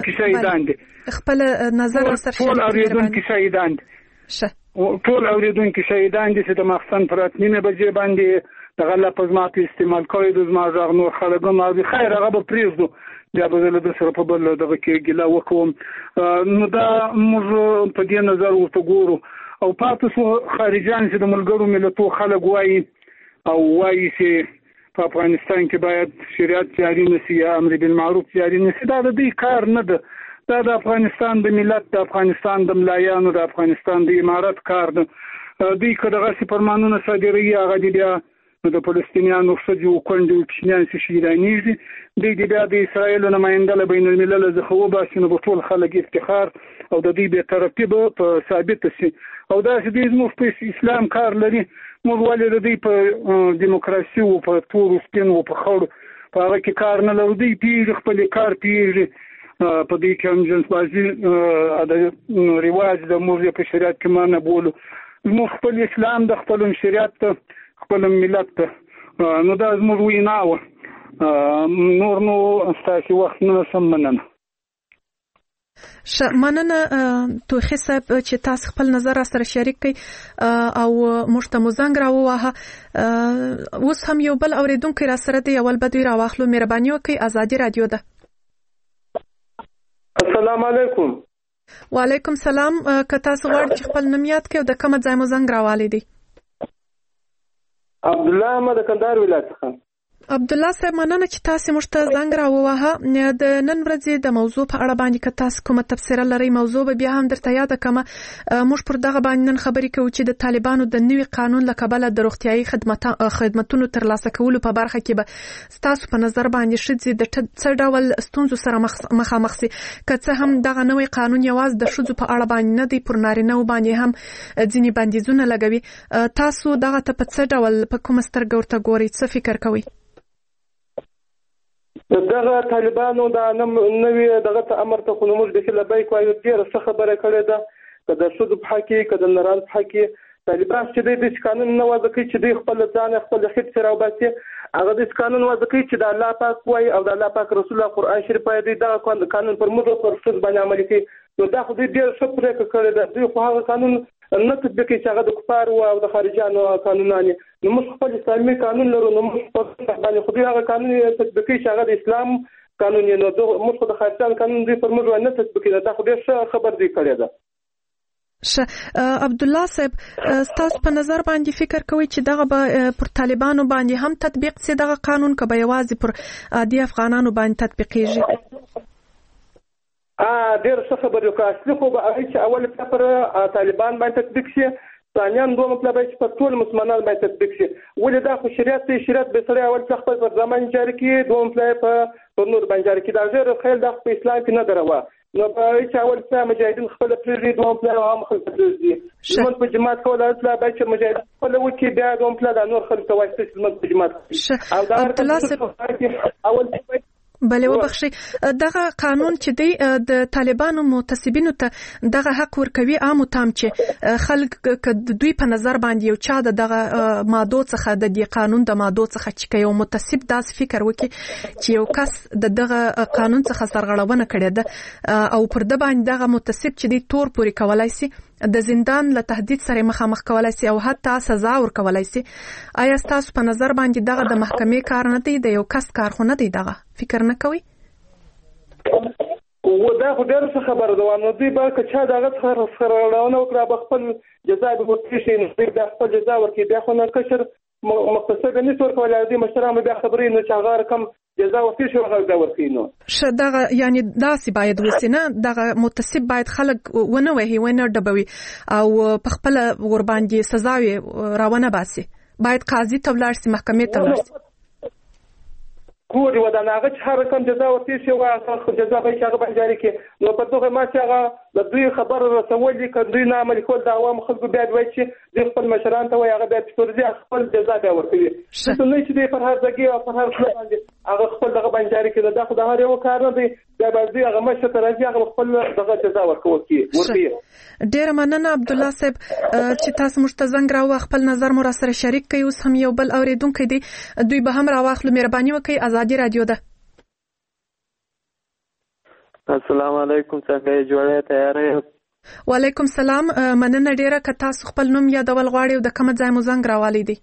S12: خپل نظر سره
S7: ټول اوریدونکي شهیدان دي. ټول اوریدونکي شهیدان دي چې د مخصن پر اتنینه بجې باندې دغه لفظ ماته استعمال کوي د زما غږ نور خلک ما دي خیر هغه به پریږدو بیا به زه د سره په بل دغه کې ګیله وکوم. نو دا موږ په دې نظر ورته ګورو او پاتې شو خارجيان چې د ملګرو ملتونو خلک وایي او وایي چې په افغانستان کې باید شریعت جاری نشي یا امر بالمعروف جاری نشي. دا د دې کار نه ده. دا د افغانستان د ملت د افغانستان د ملایانو د افغانستان د امارت کار ده. دوی که دغه سي فرمانونه صادروي هغه دي بیا د فلسطینیانو ښځو کونډې او کوچنیان چې شهیدانېږي دوی د بیا د اسرائیلو نماینده له بین الملل څخه وباسي نو به ټول خلک افتخار او د دوی بېطرفي به په ثابته سي. او داسې دوی زموږ په اسلام کار لري. موږ ولې د دوی په دیموکراسي او په تورو سپینو په خړو په هغه کې کار نه لرو. دوی پېژني خپل کار پېژني په دې کې هم جنسبازي د رواج د موږ په شریعت کې ما نه بولو. زموږ خپل اسلام د خپل شریعت ته خپل ملت ته نو دا زموږ وینا وه. نور نو ستاسو وخت نه سم مننه.
S12: ش مننه توخي صاحب چې تاسو خپل نظر سره شریک کړئ او موږ ته مزنګ راووهه. اوس هم یو بل اوریدونکو را سره دی اول بدوی راواخلو مهرباني وکړئ. ازادي رادیو ده.
S17: السلام علیکم.
S12: وعلیکم سلام. که تاسو غواړئ چې خپل نوم یاد کړئ او د کومه ځای مو زنګ راوالی دی؟
S17: عبد الله ما د کندهار ولایت څخه.
S12: عبد الله صاحب مننه چې تاسو موږ ته زنګ راووهه. د نن ورځې د موضوع په اړه باندې که تاسو کومه تفسیر لرئ موضوع به بیا هم درته یاد کړم. موږ پر دغه باندې نن خبرې کوو چې د طالبانو د نوي قانون له کبله د روغتيایي خدماتو ترلاسه کولو په برخه کې به تاسو په نظر باندې ښځې د څه ډول ستونزو سره مخامخ سي. که څه هم دغه نوی قانون یوازې د ښځو په اړه باندې نه دی پر نارینه‌و باندې هم ځینې بندیزونه لګوي. تاسو دغه ته په څه ډول په کومه سترګه ورته ګورئ څه فکر کوئ؟
S17: دغه طالبانو دا نوې دغه ته امر ته خو موږ د لبیک وایو ډیره څه خبره کړې ده که د ښځو په حق کې که د نران په حق کې طالبان چې د قانون نه وضع کوي چې د خپل ځان خپل خېټ سره وباسي هغه د قانون وضع کوي چې د الله پاک وایي او د الله پاک رسول الله قرآن شریف دی دا قانون پر موږ پر څه باندې عملي کوي نو دا خو دې ډېر ښه پرېکړه کړې ده دوی خو هغه قانون نه تطبیق کوي چې هغه د کفار او د خارجيانو قانونان نو موږ خپل اسلامي قانون لرو نو موږ په باندې خو دې هغه قانون تطبیق کوي چې هغه د اسلام قانون یې نو موږ خو د خارجيانو قانون دی پر موږ نه تطبیق کوي دا خو ډېر ښه خبر دی کړی ده
S12: ش عبد الله صاحب تاسو په نظر باندې فکر کوئ چې دغه به پر طالبانو باندې هم تطبیق سي دغه قانون کبه یوازې پر عادي افغانانو باندې تطبیقیږي
S17: ا ډېر څه خبرې وکړه اصلي خو به هغه چې اول پر طالبان باندې تطبیق شي ثانیاً دوه مطلب چې په ټول مسلمانانو باندې تطبیق شي ولې دا خو شریعت دی شریعت به سره اول څخه خپل پر ځمان جاری کړي دوه مطلب په نور باندې جاری کړي دا غیر خیال د اسلام کې نه دروا نو په چې اول څه مجاهدین خپل پرېږدي دوه مطلب هم خپل پرېږدي نو په جماعت کول اصله به چې مجاهد خپل وکي بیا دوه مطلب نور خلک واسطه نو په جماعت او دا عبد الله صاحب اول
S12: بلې وبخشي دغه قانون چې دی د طالبانو متسبینو ته دغه حق ورکوي عام تام چې خلک د دوی په نظر باندې یو چا دغه ماده څخه د دې قانون د ماده څخه چې یو متسب داس فکر وکي چې یو کس د دغه قانون څخه سرغړونه کړې ده او پر د باندې دغه متسب چې دی تور پوري کولای شي د زندان له تهدید سره مخامخ کولای شي او حتی سزا ورکولای شي آیا تاسو په نظر باندې دغه د محکمې کار نه دی د یو کس کار خو نه دی دغه فکر نه کوي
S17: و دا خو ډېر څه خبره ده نو دوی به که چا دغه څخه سرغړونه وکړه به خپل جزا به ورکړي شي نو دوی به خپل جزا ورکړي بیا خو نه کشر مقتصد نه څور کولای دي مشران بیا خبرې نو چې هغه رقم جزا ورکړي شي هغه دا ورکړي نو
S12: ش دغه یعنی داسې باید وسینه دغه متسب باید خلک ونه وهي ونه ډبوي او په خپل ور باندې سزا راونه باسي باید قاضي ته ولاړ شي محکمې ته ولاړ شي
S17: کور و دا هغه چې هر کوم جزا ورته شي او هغه جزا به هغه باندې جاری کړي نو په دغه ما چې هغه د دوی خبر رسول دي کله دوی نه عمل کول دا عوام خلکو بیا دوی چې د خپل مشران ته وي هغه بیا ترځي خپل جزا بیا ورکوي څه نه چې د پر هر ځای او پر هر ځای باندې هغه خپل دغه باندې جاری کړي دا خو د هر یو کار نه دی دا به هغه مشه ته راځي هغه خپل دغه جزا ورکوي ورکوي
S12: ډیر مننه عبد الله صاحب چې تاسو موږ ته زنګ راو خپل نظر مو را سره شریک کړئ اوس هم یو بل اوریدونکو دی دوی به هم راواخلو مهرباني وکړئ آزادي رادیو ده
S18: السلام علیکم څنګه جوړه تیارې
S12: وعلیکم السلام مننه ډیره که تاسو خپل نوم یادول غواړئ او د کوم ځای مو زنګ راوالی دی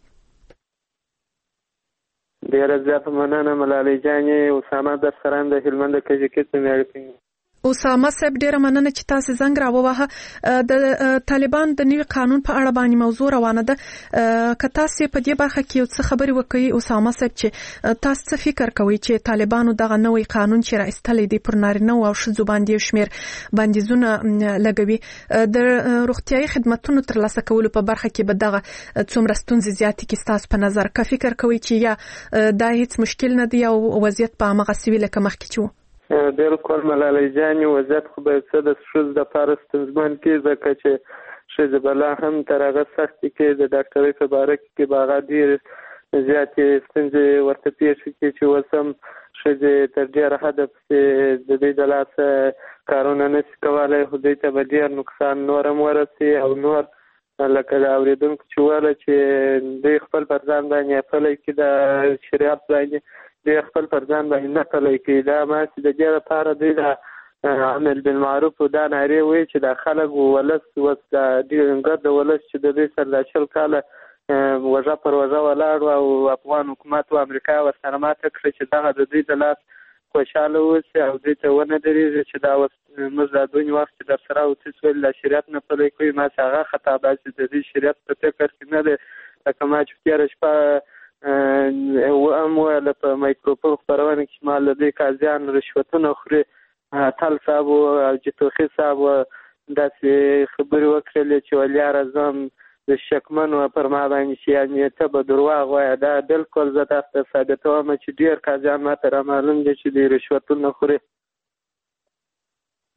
S18: ډیره زیاته مننه ملالۍ جانې اسامه در سره د هلمند کجکي څخه مې
S12: اسامه صاحب ډیره مننه چې تاسو زنګ راووهه د طالبان د نوي قانون په اړه باندې موضوع روانه ده که تاسو په دې برخه کې یو څه خبرې وکړئ اسامه صاحب چې تاسو څه فکر کوئ چې طالبانو دغه نوی قانون چې راایستلی دی پر نارینه او ښځو باندې شمیر بندیزونه لګوي د روغتیايي خدماتونو ترلاسه کولو په برخه کې به دغه څومره ستونزې زیاتې کې ستاسو په نظر که فکر کوئ چې یا دا هیڅ مشکل نه دی او وضعیت په همغسې وي لکه مخکې چې و
S18: بالکل ملالۍ جانې وضعیت خو به څه د ښځو دپاره ستونزمن کړي ځکه چې ښځې به لا هم تر هغه سختې کې د ډاکټرۍ په باره کې به هغه ډېرې زیاتې ستونزې ورته پېښې کړي چې اوس هم ښځې تر ډېره حده پسې د دوی د لاسه کارونه نه شي کولی خو دوی ته به ډېر نقصان نور هم ورسي او نور لکه د اورېدونکو چې ویله چې دوی خپل پر ځان باندې پلی کړي د شریعت باندې دوی خپل پر ځان باندې نه پلی کوي دا ماسې د دې لپاره دوی د عمل بالمعروف او دا نارې وایي چې د خلک ولس اوس د ډېر د ولس چې د دوی سره د شل کاله وژه پر وژه ولاړ او افغان حکومت او امریکا ورسره ماته کړه چې دغه د دوی د لاس خوشحاله اوسي او دوی ته ونه درېږي چې دا اوس موږ دا دونې وخت چې در سره اوسېس ویل د شریعت نه پلی کوي ماسې هغه خطا باسي د دوی شریعت په فکر کې نه دی لکه ما چې تېره شپه هم ویله په مایکروفون خپرونه کې چې ما له دوی قاضیان رشوتونه خوري تل صاحب او جتوخي صاحب داسې خبرې وکړلې چې ولیاره زه هم د شکمن و پر ما باندې چې یعنې ته به درواغ وایه دا بلکل زه تاسو ته ثابتوم چې ډېر قاضیان ما ته رامعلوم دي چې دوی رشوتونه خوري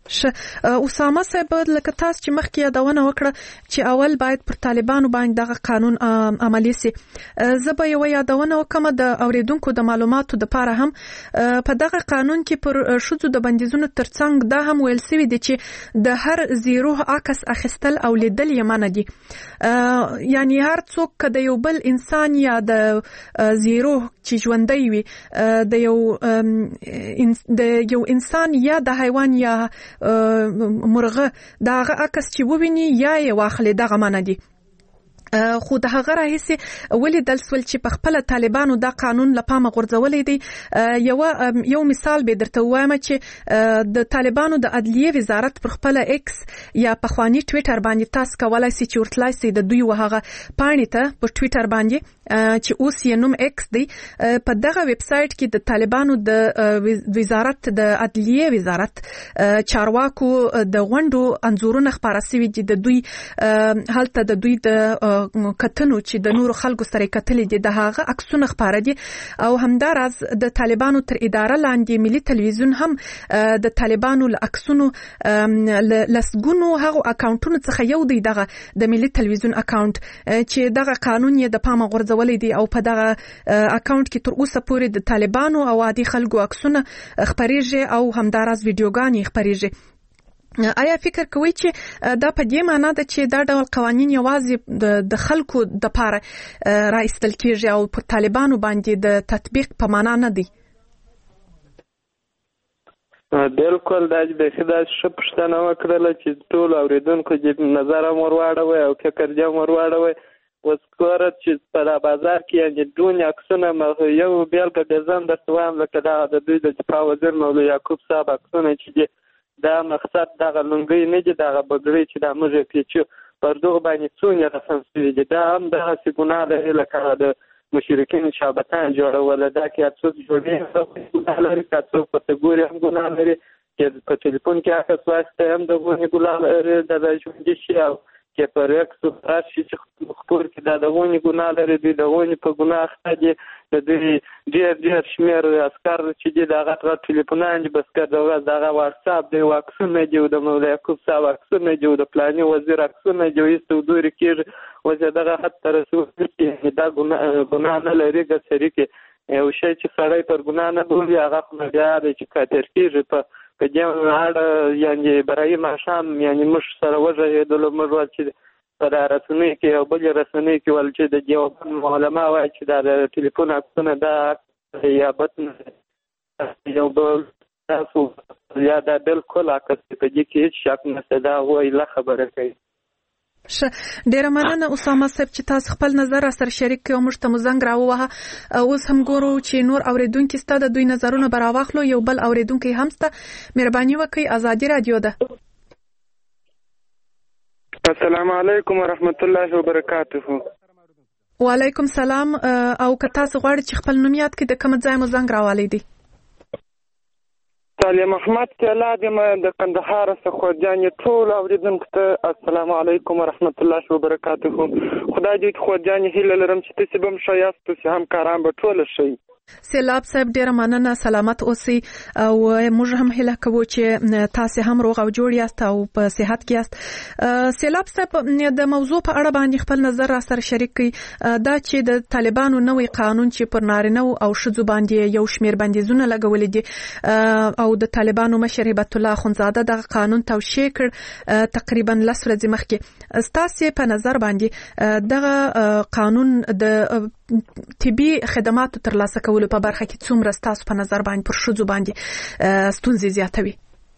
S12: ش اسامه صاحب لکه تاسو چې مخکې یادونه وکړه چې اول باید پر طالبانو باندې دغه قانون عملی سي. زه به یو یادونه وکم د اوریدونکو د معلوماتو د پاره هم په دغه قانون کې پر شذو د بندیزونو ترڅنګ دا هم ویل سوي دي چې د هر زیرو عکس اخیستل او لیدل یې منع دي. یعنی هر څوک د یو بل انسان یا د زیرو چې ژوندۍ وي د یو د یو انسان یا د حیوان یا مرغه دغه عکس چې وویني یا یې واخلي دغه منع دي. خو د هغه راهیسي ولې دل سول چې په خپل طالبانو دا قانون لپاره غورځولې دي. یو یو مثال به درته وایم چې د طالبانو د عدلیه وزارت پر خپل ایکس یا په خواني ټوئیټر باندې تاسو کولای شئ چې ورتلای شئ د دوی وهغه پاڼې ته په ټوئیټر باندې چې اوس یې نوم ایکس دی. په دغه ویب سټ کې د طالبانو د وزارت د عدلیه وزارت چارواکو د غونډو انزورونه خبره سوي دي د دوی هلته د دوی د کتنو چې د نورو خلکو سره کتلې دي د هغه عکسونه خبره دي. او همداراز د طالبانو تر اداره لاندې ملي تلویزیون هم د طالبانو له عکسونو لسګونو هغه اکاونټونو څخه یو دی دغه د ملي تلویزیون اکاونټ چې دغه قانون یې د پامه غورځولې دي او په دغه اکاونټ کې تر اوسه پورې د طالبانو او عادي خلکو عکسونه خبريږي او همداراز ویډیوګانې خبريږي. آیا فکر کوئ چې دا په دې معنی ده چې دا ډول قوانین یوازې د خلکو د پاره راایستل کیږي او په طالبانو باندې د تطبیق په معنا نه دي؟
S18: بالکل دا د خدای شپشتنه وکړه چې ټول اوریدونکو دې نظر امر واړوي او فکر دې امر واړوي. وسکورت چې په بازار کې یعنی ډون عکسونه یو بیلګه د ځان د توام لکه دا د دوی د دفاع وزیر مولوی یعقوب صاحب عکسونه چې دا مقصد دغه لنګي نه دي دغه بګړي چې د موږ پیچو پر دغه باندې څونه رسم شوی دي. دا هم دغه ګناه ده لکه د مشرکین شابتان جوړول دا کې څوک جوړي ګناه لري څوک په ګوري هم ګناه لري چې په ټلیفون کې عکس واسطه هم د ګناه لري د ژوند شي او چې پر یو راشي چې خپل کې دا د ونی ګناه لري د ونی په ګناه خدي د دې ډیر ډیر شمیر عسكر چې د هغه تر ټلیفونان بس کړه دغه واتس اپ دی واکسونه دی د مولوی یعقوب صاحب واکسونه دی د پلاني وزیر واکسونه دی یستو دوی کې وځه دغه حتی رسول کې دا ګناه نه لري د شریک یو شی چې سړی پر ګناه نه بولي هغه خو بیا د چې کاتر کېږي په په دې اړه یعنی برای ماشام یعنی مش سره وجه د لمر چې په رسنۍ کې او بل رسنۍ کې ول چې د جواب علماء وايي چې د ټلیفون اکسونه دا یا بطن یو بل تاسو یا دا بالکل اکس په دې کې هیڅ شک نشته دا وایي لا خبره کوي.
S12: ش ډیره مننه اسامه صاحب چې تاسو خپل نظر سره شریک کړو. موږ ته مزنګ راووه اوس هم ګورو چې نور اوریدونکو ستاسو د دوی نظرونه براواخلو. یو بل اوریدونکو هم ستاسو مهرباني وکړئ. ازادي رادیو ده.
S18: السلام علیکم ورحمت الله وبرکاته.
S12: وعلیکم سلام. او که تاسو غواړئ چې خپل نوم یاد کړئ د کوم ځای مزنګ راوالي دي؟
S18: تعلیم احمد کلا دم د قندهار څخه جانې ټول اوریدونکو ته السلام علیکم ورحمت الله وبرکاته. خدای دې خو جانې هیله لرم چې تاسو به مشایست تاسو هم کاران به ټول شي.
S12: سیلاب صاحب ډیره مننه سلامت اوسئ او موږ هم هیله کوو چې تاسو هم روغ او جوړ یاست او په صحت کې یاست. سیلاب صاحب د موضوع په اړه باندې خپل نظر را سره شریک کړئ. دا چې د طالبانو نوې قانون چې پر نارینه او ښځو باندې یو شمیر بندیزونه لګولې دي او د طالبانو مشر هبت الله اخونزاده د قانون توشیح کړ تقریبا لس ورځې مخکې. ستاسو په نظر باندې دغه قانون د طبي خدماتو ترلاسه کولو په برخه کې څومره ستاسو په نظر باندې پر ښځو باندې ستونزې زیاتوي؟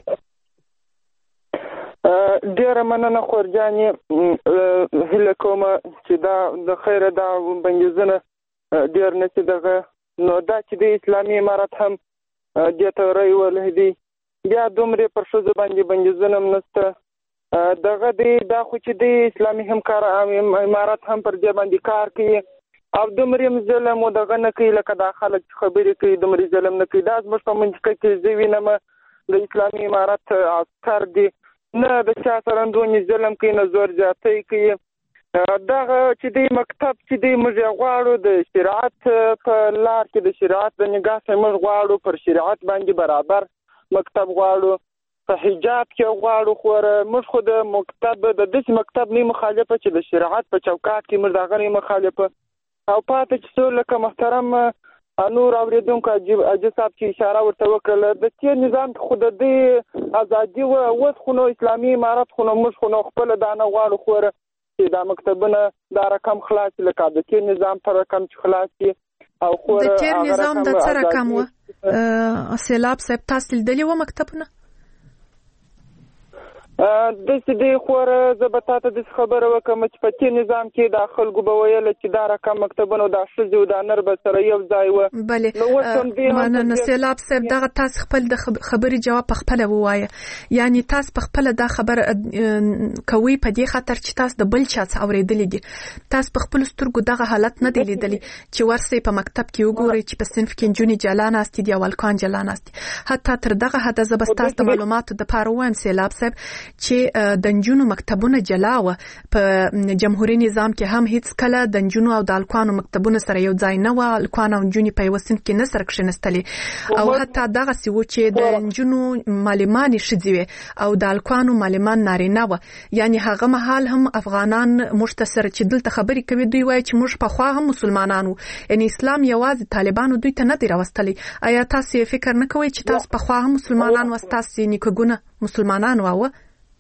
S18: ډیره مننه خورجانې. هیله کوم چې دا د خیره دا بندیزونه ډیر نه چې دغه نو دا چې د اسلامي امارت هم دې ته رایې دي بیا دومره پر ښځو باندې بندیزونه هم نشته. دغه دی دا خو چې د اسلامي همکار امارت هم پر دې باندې کار کوي او دومره ظلم او دغه نه کوي لکه دا خلک خبرې کوي دومره ظلم نه کوي. دا زموږ په منځ کې زه وینم د اسلامي امارت عسکر دي نه د چا سره دومره ظلم کوي نه زور زیاتی کوي. دغه چې د مکتب چې د موږ غواړو د شریعت په لار کې د شریعت د نگاه موږ غواړو پر شریعت باندې برابر مکتب غواړو
S17: په حجاب کې غواړو خو موږ خو د مکتب د دې مکتب نه مخالفه چې د شریعت په چوکاټ کې موږ دغه نه مخالفه او پاتې چې لکه محترم انور اوریدونکو اجي صاحب چې اشاره ورته وکړه د تیر نظام خو د دې ازادي او وس خو نو اسلامي امارت خو نو موږ خو نو خپل دانه غواړو خو چې دا مکتبونه دا رقم خلاص لکه د تیر نظام پر رقم چې خلاص او خو
S12: د تیر نظام د څه رقم و سیلاب صاحب تاسو لیدلی و مکتبونه
S17: د دې خور زبطاته د خبره وکم چې په تیر نظام کې د خلکو به ویل چې دا رقم مکتبونو د شذو د نر به سره یو ځای و
S12: بله مننه سیلاب صاحب دغه تاسو خپل د خبري جواب په خپل ووایه یعنی تاسو په خپل دا خبر کوي په دې خاطر چې تاسو د بل چا اوریدلې دي تاسو په خپل سترګو دغه حالت نه دی لیدلی چې ورسې په مکتب کې وګورئ چې په صنف کې جونی جلان است دي او الکان جلان است حتی تر دغه حد زبستاس د معلوماتو د پاروان سیلاب صاحب چې د نجونو مکتبونه جلاوه په جمهوریت نظام کې هم هیڅ کله د نجونو او د الکانو مکتبونه سره یو ځای نه و الکان او نجونې په وسن کې نه سره کښنستلې او حتی دغه سی و چې د نجونو معلمان شذوي او د الکانو معلمان نارینه و یعنی هغه مهال هم افغانان مشتصر چې دلته خبرې کوي دوی وایي چې موږ په خوا هم مسلمانانو یعنی اسلام یوازې طالبانو دوی ته نه دی راوستلی آیا تاسو فکر نه کوئ چې تاسو په خوا هم مسلمانان وستاسو نیکګونه مسلمانان واو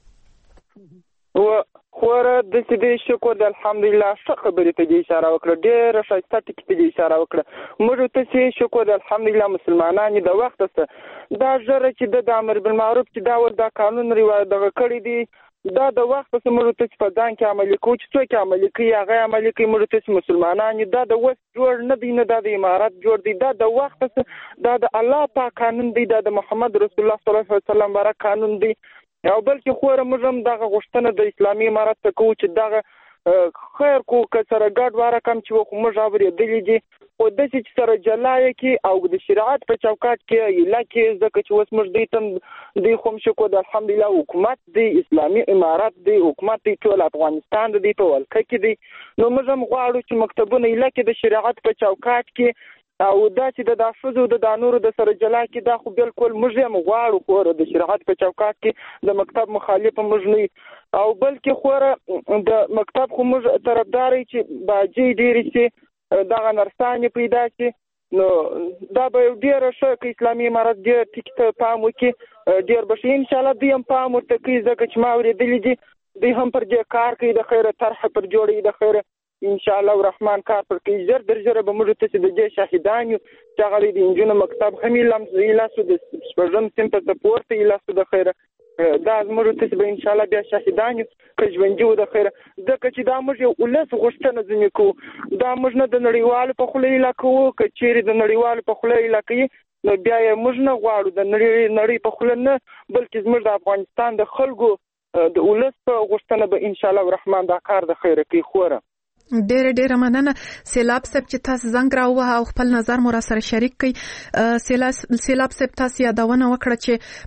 S17: و خوره د دې شکر د الحمدلله څخه خبرې ته اشاره وکړه ډېر ښایسته ټکی ته اشاره وکړه موږ ته چې شکر د الحمدلله مسلمانان د وخت څخه دا ژره چې د امر بالمعروف چې دا ور د قانون ریواج دغه کړی دی دا د وخت څخه موږ ته په ځان کې عملي کوو چې څوک عملي کوي هغه عملي کوي موږ ته مسلمانان دا د وخت جوړ نه دی نه د امارات جوړ دی دا د وخت څخه دا د الله پاک قانون دی دا د محمد رسول الله صلی الله علیه وسلم بارک قانون دی او بلکې خوره موږ هم دغه غوښتنه د اسلامي امارت ته کوو چې دغه خیر کو که سره ګډ واره کم چې خو موږ اورېدلي دي خو داسې چې سره جلایه کې او د شریعت په چوکاټ کې ایله کې ځکه چې اوس موږ دوی ته دوی خو شکو د الحمدلله حکومت دی اسلامي امارت دی حکومت دی ټول افغانستان دی په ولکه کې دی نو موږ هم غواړو چې مکتبونه ایله کې د شریعت په چوکاټ کې او دا چې د دافزو د دانورو د سره جلا کې دا خو بالکل موږ هم غواړو خو د شریعت په چوکاټ کې د مکتب مخالفه موږ نه او بلکې خو د مکتب خو موږ طرفداري چې باجی ډېری چې دغه نرسانې پیدا شي نو دا به ډېر ښه کې اسلامي امارت ډېر ټیکته پام وکړي ډېر به ان شاء الله دوی هم پام ورته کوي ځکه چې ما اورېدلي دي دوی هم پر دې کار کوي د خیره طرح پر جوړي د خیره ان شاء الله الرحمن کار پر کې زر درجه به موږ ته چې د دې شاهدان یو چې هغه د انجونو مکتب هم لمس لاسو د سپږم سیم په سپورت لاسو د خیره دا موږ ته به ان شاء الله بیا شاهدان یو چې ژوندۍ و د خیره ځکه چې دا موږ یو ولس غوښتنه ځنې کوو دا موږ نه د نړیوالو په خوله علاقو که چیرې د نړیوالو په خوله علاقې نو بیا یې موږ نه غواړو د نړۍ نړۍ په خوله نه بلکې زموږ د افغانستان د خلکو د ولس په غوښتنه به ان شاء الله الرحمن دا کار د خیره کوي خوره
S12: ډېر ډېر مننه سیلاب صاحب چې تاسو زنګ راووه او خپل نظر مو را سره شریک کړئ سیلاب سیلاب صاحب تاسو یادونه وکړه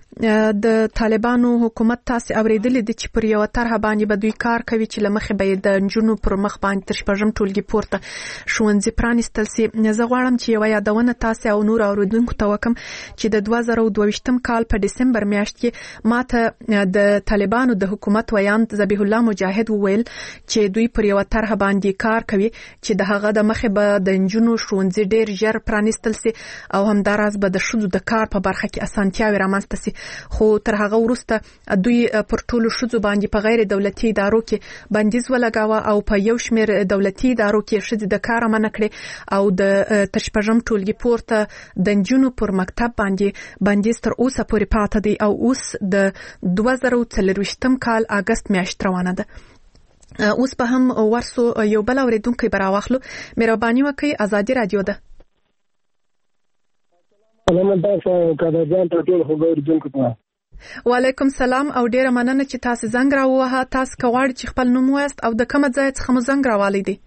S12: چې د طالبانو حکومت تاسو اوریدلې د چې پر یو طرح باندې به دوی کار کوي چې لمخې به د نجونو پر مخ باندې تر شپږم ټولګي پورته ښوونځي پرانیستل سي زه غواړم چې یو یادونه تاسو او نور اوریدونکو ته وکم چې د دوه زره دوه ویشتم کال په دسمبر میاشت کې ماته د طالبانو د حکومت ویاند ذبیح الله مجاهد وویل چې دوی پر یو طرح باندې کار کوي چې د هغه د مخې به د نجونو ښوونځي ډېر ژر پرانیستل سي او همداراز به د ښځو د کار په برخه کې اسانتیاوې رامنځته سي خو تر هغه وروسته دوی پر ټولو ښځو باندې په غیر دولتي ادارو کې بندیز ولګاوه او په یو شمېر دولتي ادارو کې ښځې د کار منع کړې او د تر شپږم ټولګي پورته د نجونو پر مکتب باندې بندیز تر اوسه پورې پاته دی او اوس د دوه زره څلرویشتم کال اګست میاشت روانه ده اوس په هم ورسو یو بل اوریدونکو براواخلو مهرباني وکړئ ازادي رادیو ده
S19: سلام تاسو کله ځان ته ټول خو اوریدونکو ته
S12: وعلیکم سلام او ډیره مننه چې تاسو زنګ راووهه تاسو کوړ چې خپل نوم وایست او د کوم ځای څخه مو زنګ راوالی دی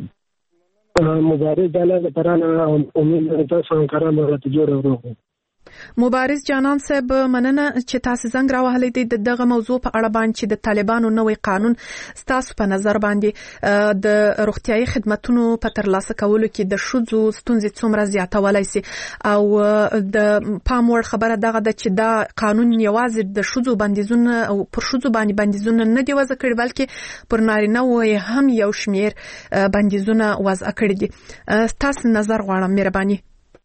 S19: مبارک جاله پرانه امید تاسو کرام راته جوړ ورو
S12: مبارز جانان صاحب مننه چې تاسو زنګ راوهلې د دغه موضوع په اړه باندې چې د طالبانو نوې قانون ستاسو په نظر باندې د روغتيایي خدماتو په ترلاسه کولو کې د شذو ستونزې څومره زیاتولای شي او د پام وړ خبره دغه د چې دا قانون یوازې د شذو بندیزونه او پر شذو باندې بندیزونه نه دی وضع کړی بلکې پر نارینه وې هم یو شمیر بندیزونه وضع کړی دي تاسو نظر غواړم مهرباني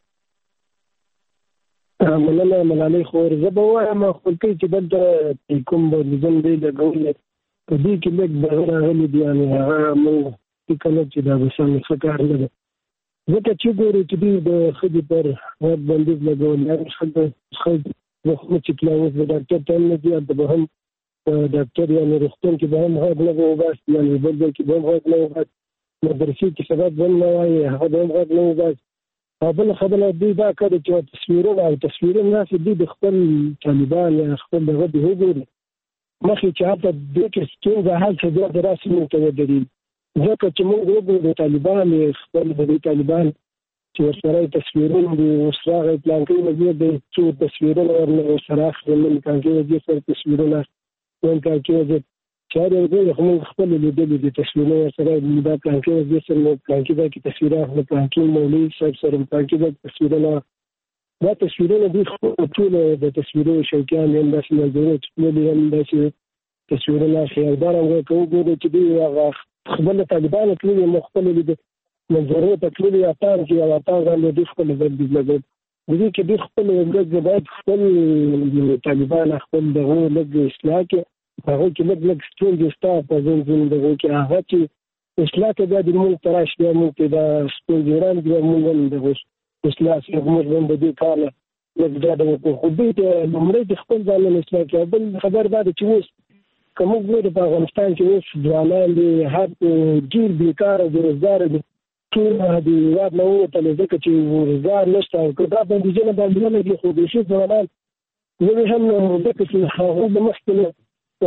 S19: مننه ملالۍ خور زه به وایم خپل کې چې دلته کوم بندیزونه دی لګولې په دې کې لږ به راغلي دي یعنې هغه موږ فکر چې دا به سم ښه کار نه دی ځکه چې ګورو چې دوی د ښځې پر غټ بندیز لګول یعنې ښځه چې کله اوس د ډاکټر ته نه ځي هلته به هم ډاکټر یعنې روغتون کې به هم غږ نه به وباسي یعنې بل ځای کې به هم غږ نه وباسي مدرسې کې سبق به هم نه وایي هغه به هم غږ نه وباسي بل خبره دوی دا کړي چې تصویرونه او تصویرونه ناسي دوی د خپل طالبان یا خپل دغه د وګوري مخکې چې هلته دوی کې ستونزه حل شي بیا د راسي موږ ته ودرېږي ځکه چې موږ وګورو د طالبان خپل د طالبان چې ورسره تصویرونه دي ورسره راغی پلانکۍ وزیر دی څو تصویرونه ورنه ورسره اخلي من پلانکۍ وزیر سره تصویرونه من پلانکۍ وزیر چاره وګورو خو موږ خپل لیدلي دي تصویرونه ورسره دا پلانکۍ وزیر سره پلانکۍ ځای کې تصویر اخلي پلانکۍ مولوي صاحب سره پلانکۍ ځای کې تصویرونه دا تصویرونه دوی ټول د تصویرونو شوقیان هم داسې مزدورو چې ټولې هم داسې تصویرونه اخلي او دارنګه که وګورو چې دوی هغه خپل طالبانو تللي مو خپل لیدل منظورو ته تللي اتان کې او اتان باندې دوی خپل بندیز لګول د دې کې دوی خپل لږ باید خپل طالبان خپل دغه لږ اصلاح کې هغه کې لږ لږ ستونزې شته په ځین ځین دغه کې هغه چې اصلاح ته بیا د موږ تراش بیا موږ ته دا ستونزې وړاندې بیا موږ هم دغه اصلاح چې موږ هم د دې کار نه لږ ډاډه وکړو خو دوی ته لومړی د خپل ځان اصلاح کوي بل خبر دا ده چې اوس که موږ ګورو په افغانستان کې اوس ځوانان دي هر ډېر بېکاره بېروزګاره دي ټول د هېواد نه ووتل ځکه چې روزګار نشته او که دا بندیزونه باندې ولګي خو بیخي ځوانان نوي هم ځکه چې هغوی د مخکې نه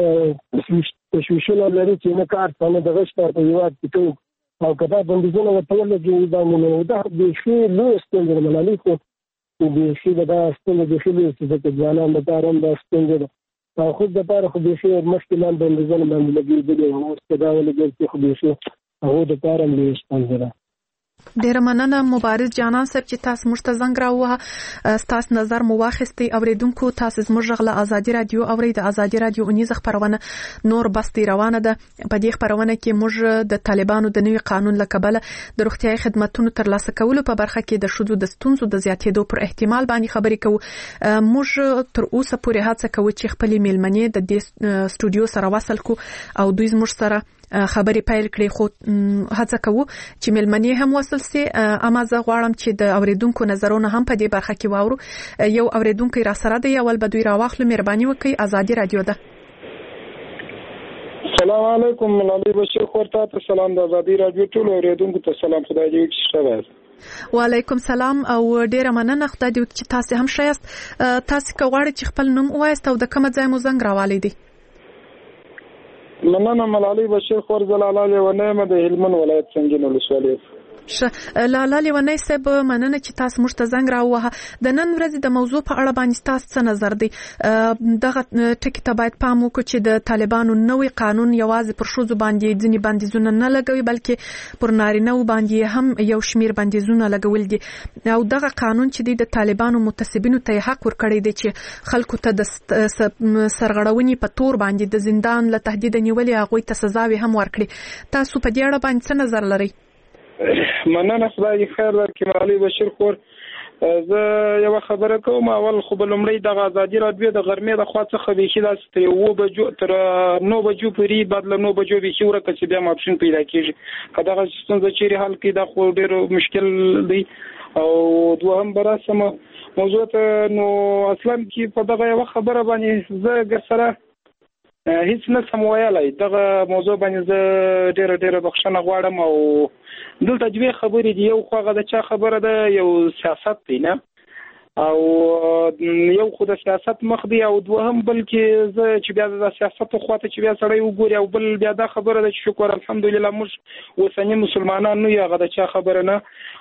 S19: تشویشونه لري چې نه کار ته نه دغه شته په هېواد کې کوو او که دا بندیزونه ورته ولګي باندې نو دا بیخي لویه ستونزه ده ملالۍ خو بیخي به دا ستونزه بیخي لویه ستونزه ده ځکه ځوانان لپاره هم دا ستونزه ده او خود دپاره خو بیخي مخکې لا بندیزونه باندې لګېدلي وو اوس که دا ولګېد چې خو بیخي هغوی دپاره هم لویه ستونزه ده
S12: ډیره مننه مبارز جانان صاحب چې تاسو موږ ته زنګ راووهه ستاسو نظر مو واخیستی اوریدونکو تاسو زموږ غږ له ازادي رادیو اورئ د ازادي رادیو اونیزه خپرونه نور بستی روانه ده په دې خپرونه کې موږ د طالبانو د نوي قانون له کبله د روغتیايي خدماتو ترلاسه کولو په برخه کې د شذو د ستونزو د زیاتېدو پر احتمال باندې خبرې کوو موږ تر اوسه پورې هڅه کوو چې خپل میلمنې د دې سټوډیو سره وصل کو او دوی زموږ سره خبرې پیل کړې خو هڅه کوو چې ملمنې هم وصل سي اما زه غواړم چې د اوریدونکو نظرونه هم په دې برخه کې واورو یو اوریدونکو را سره دی اول به دوی راواخلو مهرباني وکړئ ازادي رادیو ده
S20: السلام علیکم ملالۍ بشیر خور ته سلام د ازادي رادیو ټول اوریدونکو ته سلام خدای دې وکړي ښه
S12: وعلیکم سلام او ډیره مننه خدای دې وکړي چې تاسو هم ښه یاست تاسو که غواړئ چې خپل نوم ووایاست او د کومه ځای مو زنګ راوالی دی
S20: مننه ملالۍ بشیر خور زلاله لیونی د هلمند ولایت سنګین ولسوالۍ
S12: ښه لاله لیونی صاحب مننه چې تاسو موږ ته زنګ راووهه د نن ورځې د موضوع په اړه باندې ستاسو څه نظر دی دغه ټکي ته باید پام وکړو چې د طالبانو نوی قانون یوازې پر ښځو باندې ځینې بندیزونه نه لګوي بلکې پر نارینه‌و باندې هم یو شمیر بندیزونه لګول دي او دغه قانون چې دی د طالبانو متسبینو ته حق ورکړی دی چې خلکو ته د سرغړونې په تور باندې د زندان له تهدید نیولې هغوی ته سزاوې هم ورکړي تاسو په دې اړه باندې څه نظر لرئ
S20: مننه خدای دې خیر ورکړي ملالۍ بشیر خور زه یوه خبره کوم اول خو به لومړی دغه ازادي رادیو د غرمې د خوا څخه بیخي داسې تر اووه بجو تر نو بجو پورې بعد له نو بجو بیخي ورکه چې بیا ماپښین پیدا کېږي که دغه ستونزه چیرې حل کړي دا خو ډېر مشکل دی او دوهم به راسم موضوع ته نو اصلا کې په دغه یوه خبره باندې زه ګر سره هیڅ نه سم ویلی دغه موضوع باندې زه ډېره ډېره بخښنه غواړم او دلته دوې خبرې دي یو خو هغه د چا خبره ده یو سیاست دی نه او یو خو د سیاست مخ دی او دوهم بلکې زه چې بیا د سیاست خواته چې بیا سړی وګوري او بل بیا دا خبره ده چې شکر الحمدلله موږ اوسني مسلمانان نه یو هغه د چا خبره نه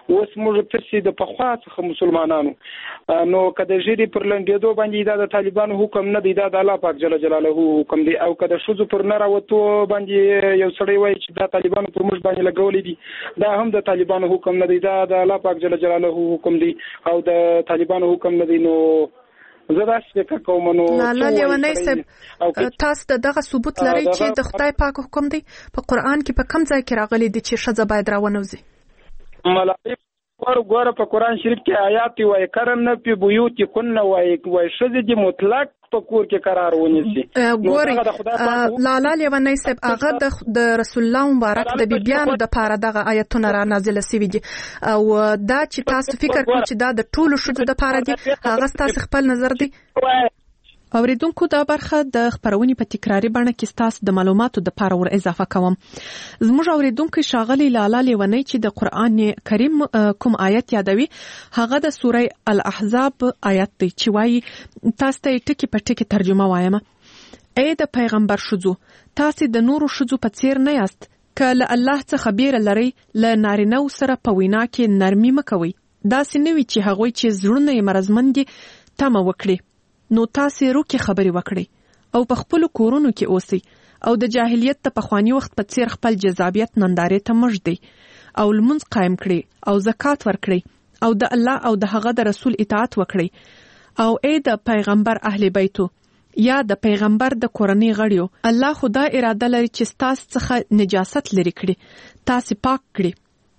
S20: اوس موږ ترسي د پخوا څخه مسلمانانو نو کله جری پر لنډېدو باندې دا د طالبانو حکم نه دی، دا د الله پاک جل جلاله حکم دی، او کله شوزو پر نه راوتو باندې یو سړی وایي چې دا طالبانو پر موږ باندې لګولې دي، دا هم د طالبانو حکم نه دی، دا د الله پاک جل جلاله حکم دی او د طالبانو حکم نه دی. نو زه دا څه کوم نو
S12: لاله لیونی صاحب تاسو دغه ثبوت لرئ چې د خدای پاک حکم دی په قرآن کې په کوم ځای کې راغلی دی چې ښځه باید راونوځي؟
S20: ملائکه ور ګوره په قرآن شریف کې آیات وایي کرن فی بیوت کن وایي وایي ښځې دې مطلق په کور کې قرار ونیسي.
S12: ګوري لاله لیونی صاحب هغه د رسول الله مبارک د بیبیانو د پاره دغه آیتونه را نازل شوي دي او دا چې تاسو فکر کوئ چې دا د ټولو ښځو د پاره دي هغه ستاسو خپل نظر دی؟ اوریدونکو دا برخه د خبرونې په تکراری بڼه کې ستاسو د معلوماتو د پاره ور اضافه کوم. زموږ اوریدونکو شاغلی لاله لیونی چې د قرآن کریم کوم آیت یادوي هغه د سوره الاحزاب آیت دی چې وایي تاسو ته ټکی په ټکی ترجمه وایم. اے د پیغمبر شذو تاسو د نورو شذو په څیر نه یاست کله الله څخه خبر لري ل نارینه سره په وینا کې نرمي مکوي دا سنوي چې هغه چې زړونه مرزمن دي تم وکړي نو تاسو روکه خبري وکړي او په خپل کورونو کې اوسئ او د جاهلیت ته په خواني وخت په څیر خپل جذابیت نندارې ته مجدي او لمونځ قائم کړي او زکات ورکړي او د الله او د هغه د رسول اطاعت وکړي او اې د پیغمبر اهل بیتو یا د پیغمبر د کورنۍ غړیو الله خدا اراده لري چې تاسو څخه نجاست لري کړي تاسو پاک کړي.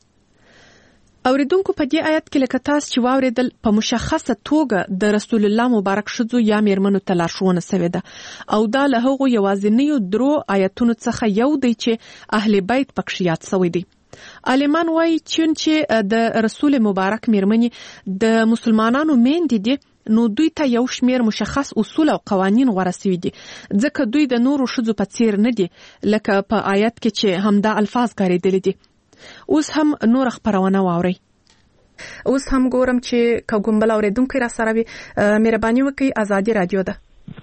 S12: اوریدونکو په دې آیت کې لکه تاسو چې واوریدل په مشخصه توګه د رسول الله مبارک شذو یا میرمنو ته لارښوونه شوې ده او دا له هغو یوازینیو درو آیتونو څخه یو دی چې اهل بیت پکې یاد شوی دی. عالمان وایي چې د رسول مبارک میرمنې د مسلمانانو میندې دي نو دوی ته یو شمیر مشخص اصول او قوانین غوړه شوي دي ځکه دوی د نورو ښځو په څیر نه دي لکه په آیت کې چې همدا الفاظ کارېدلي دي. اوس هم نور خبرونه واوري. اوس هم ګورم چې کوګمبل اوریدونکو را سره وي مهرباني وکړئ ازادي رادیو ده.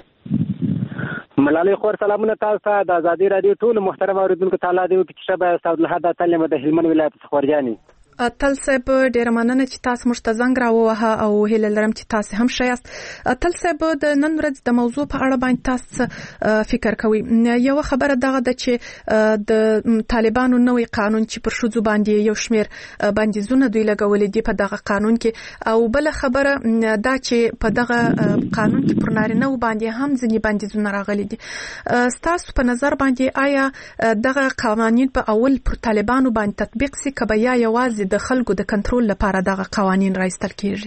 S21: ملالۍ خور سلامونه تاسو ته د ازادي رادیو ټول محترم اوریدونکو تعالی دې وکړي چې شبه استاد الهدا تعلیم د هلمند ولایت څخه ورجاني. تل صاحب ډیر مننه چې تاسو موږ ته زنګ راووهه او هیله لرم چې تاسو هم ښه یاست. تل صاحب د نن ورځ د موضوع په اړه باندې تاسو فکر کوئ. یو خبره دغه ده چې د طالبانو نوې قانون چې پر ښځو باندې یو شمیر بندیزونه دوی لګولې دي په دغه قانون کې او بل خبره دا چې په دغه قانون کې پر نارینه باندې هم ځینې بندیزونه راغلي دي. ستاسو په نظر باندې آیا دغه قوانین په اول پر طالبانو باندې تطبیق سي که یا یوازې د خلکو د کنټرول لپاره دغه قوانین راایستل کیږي؟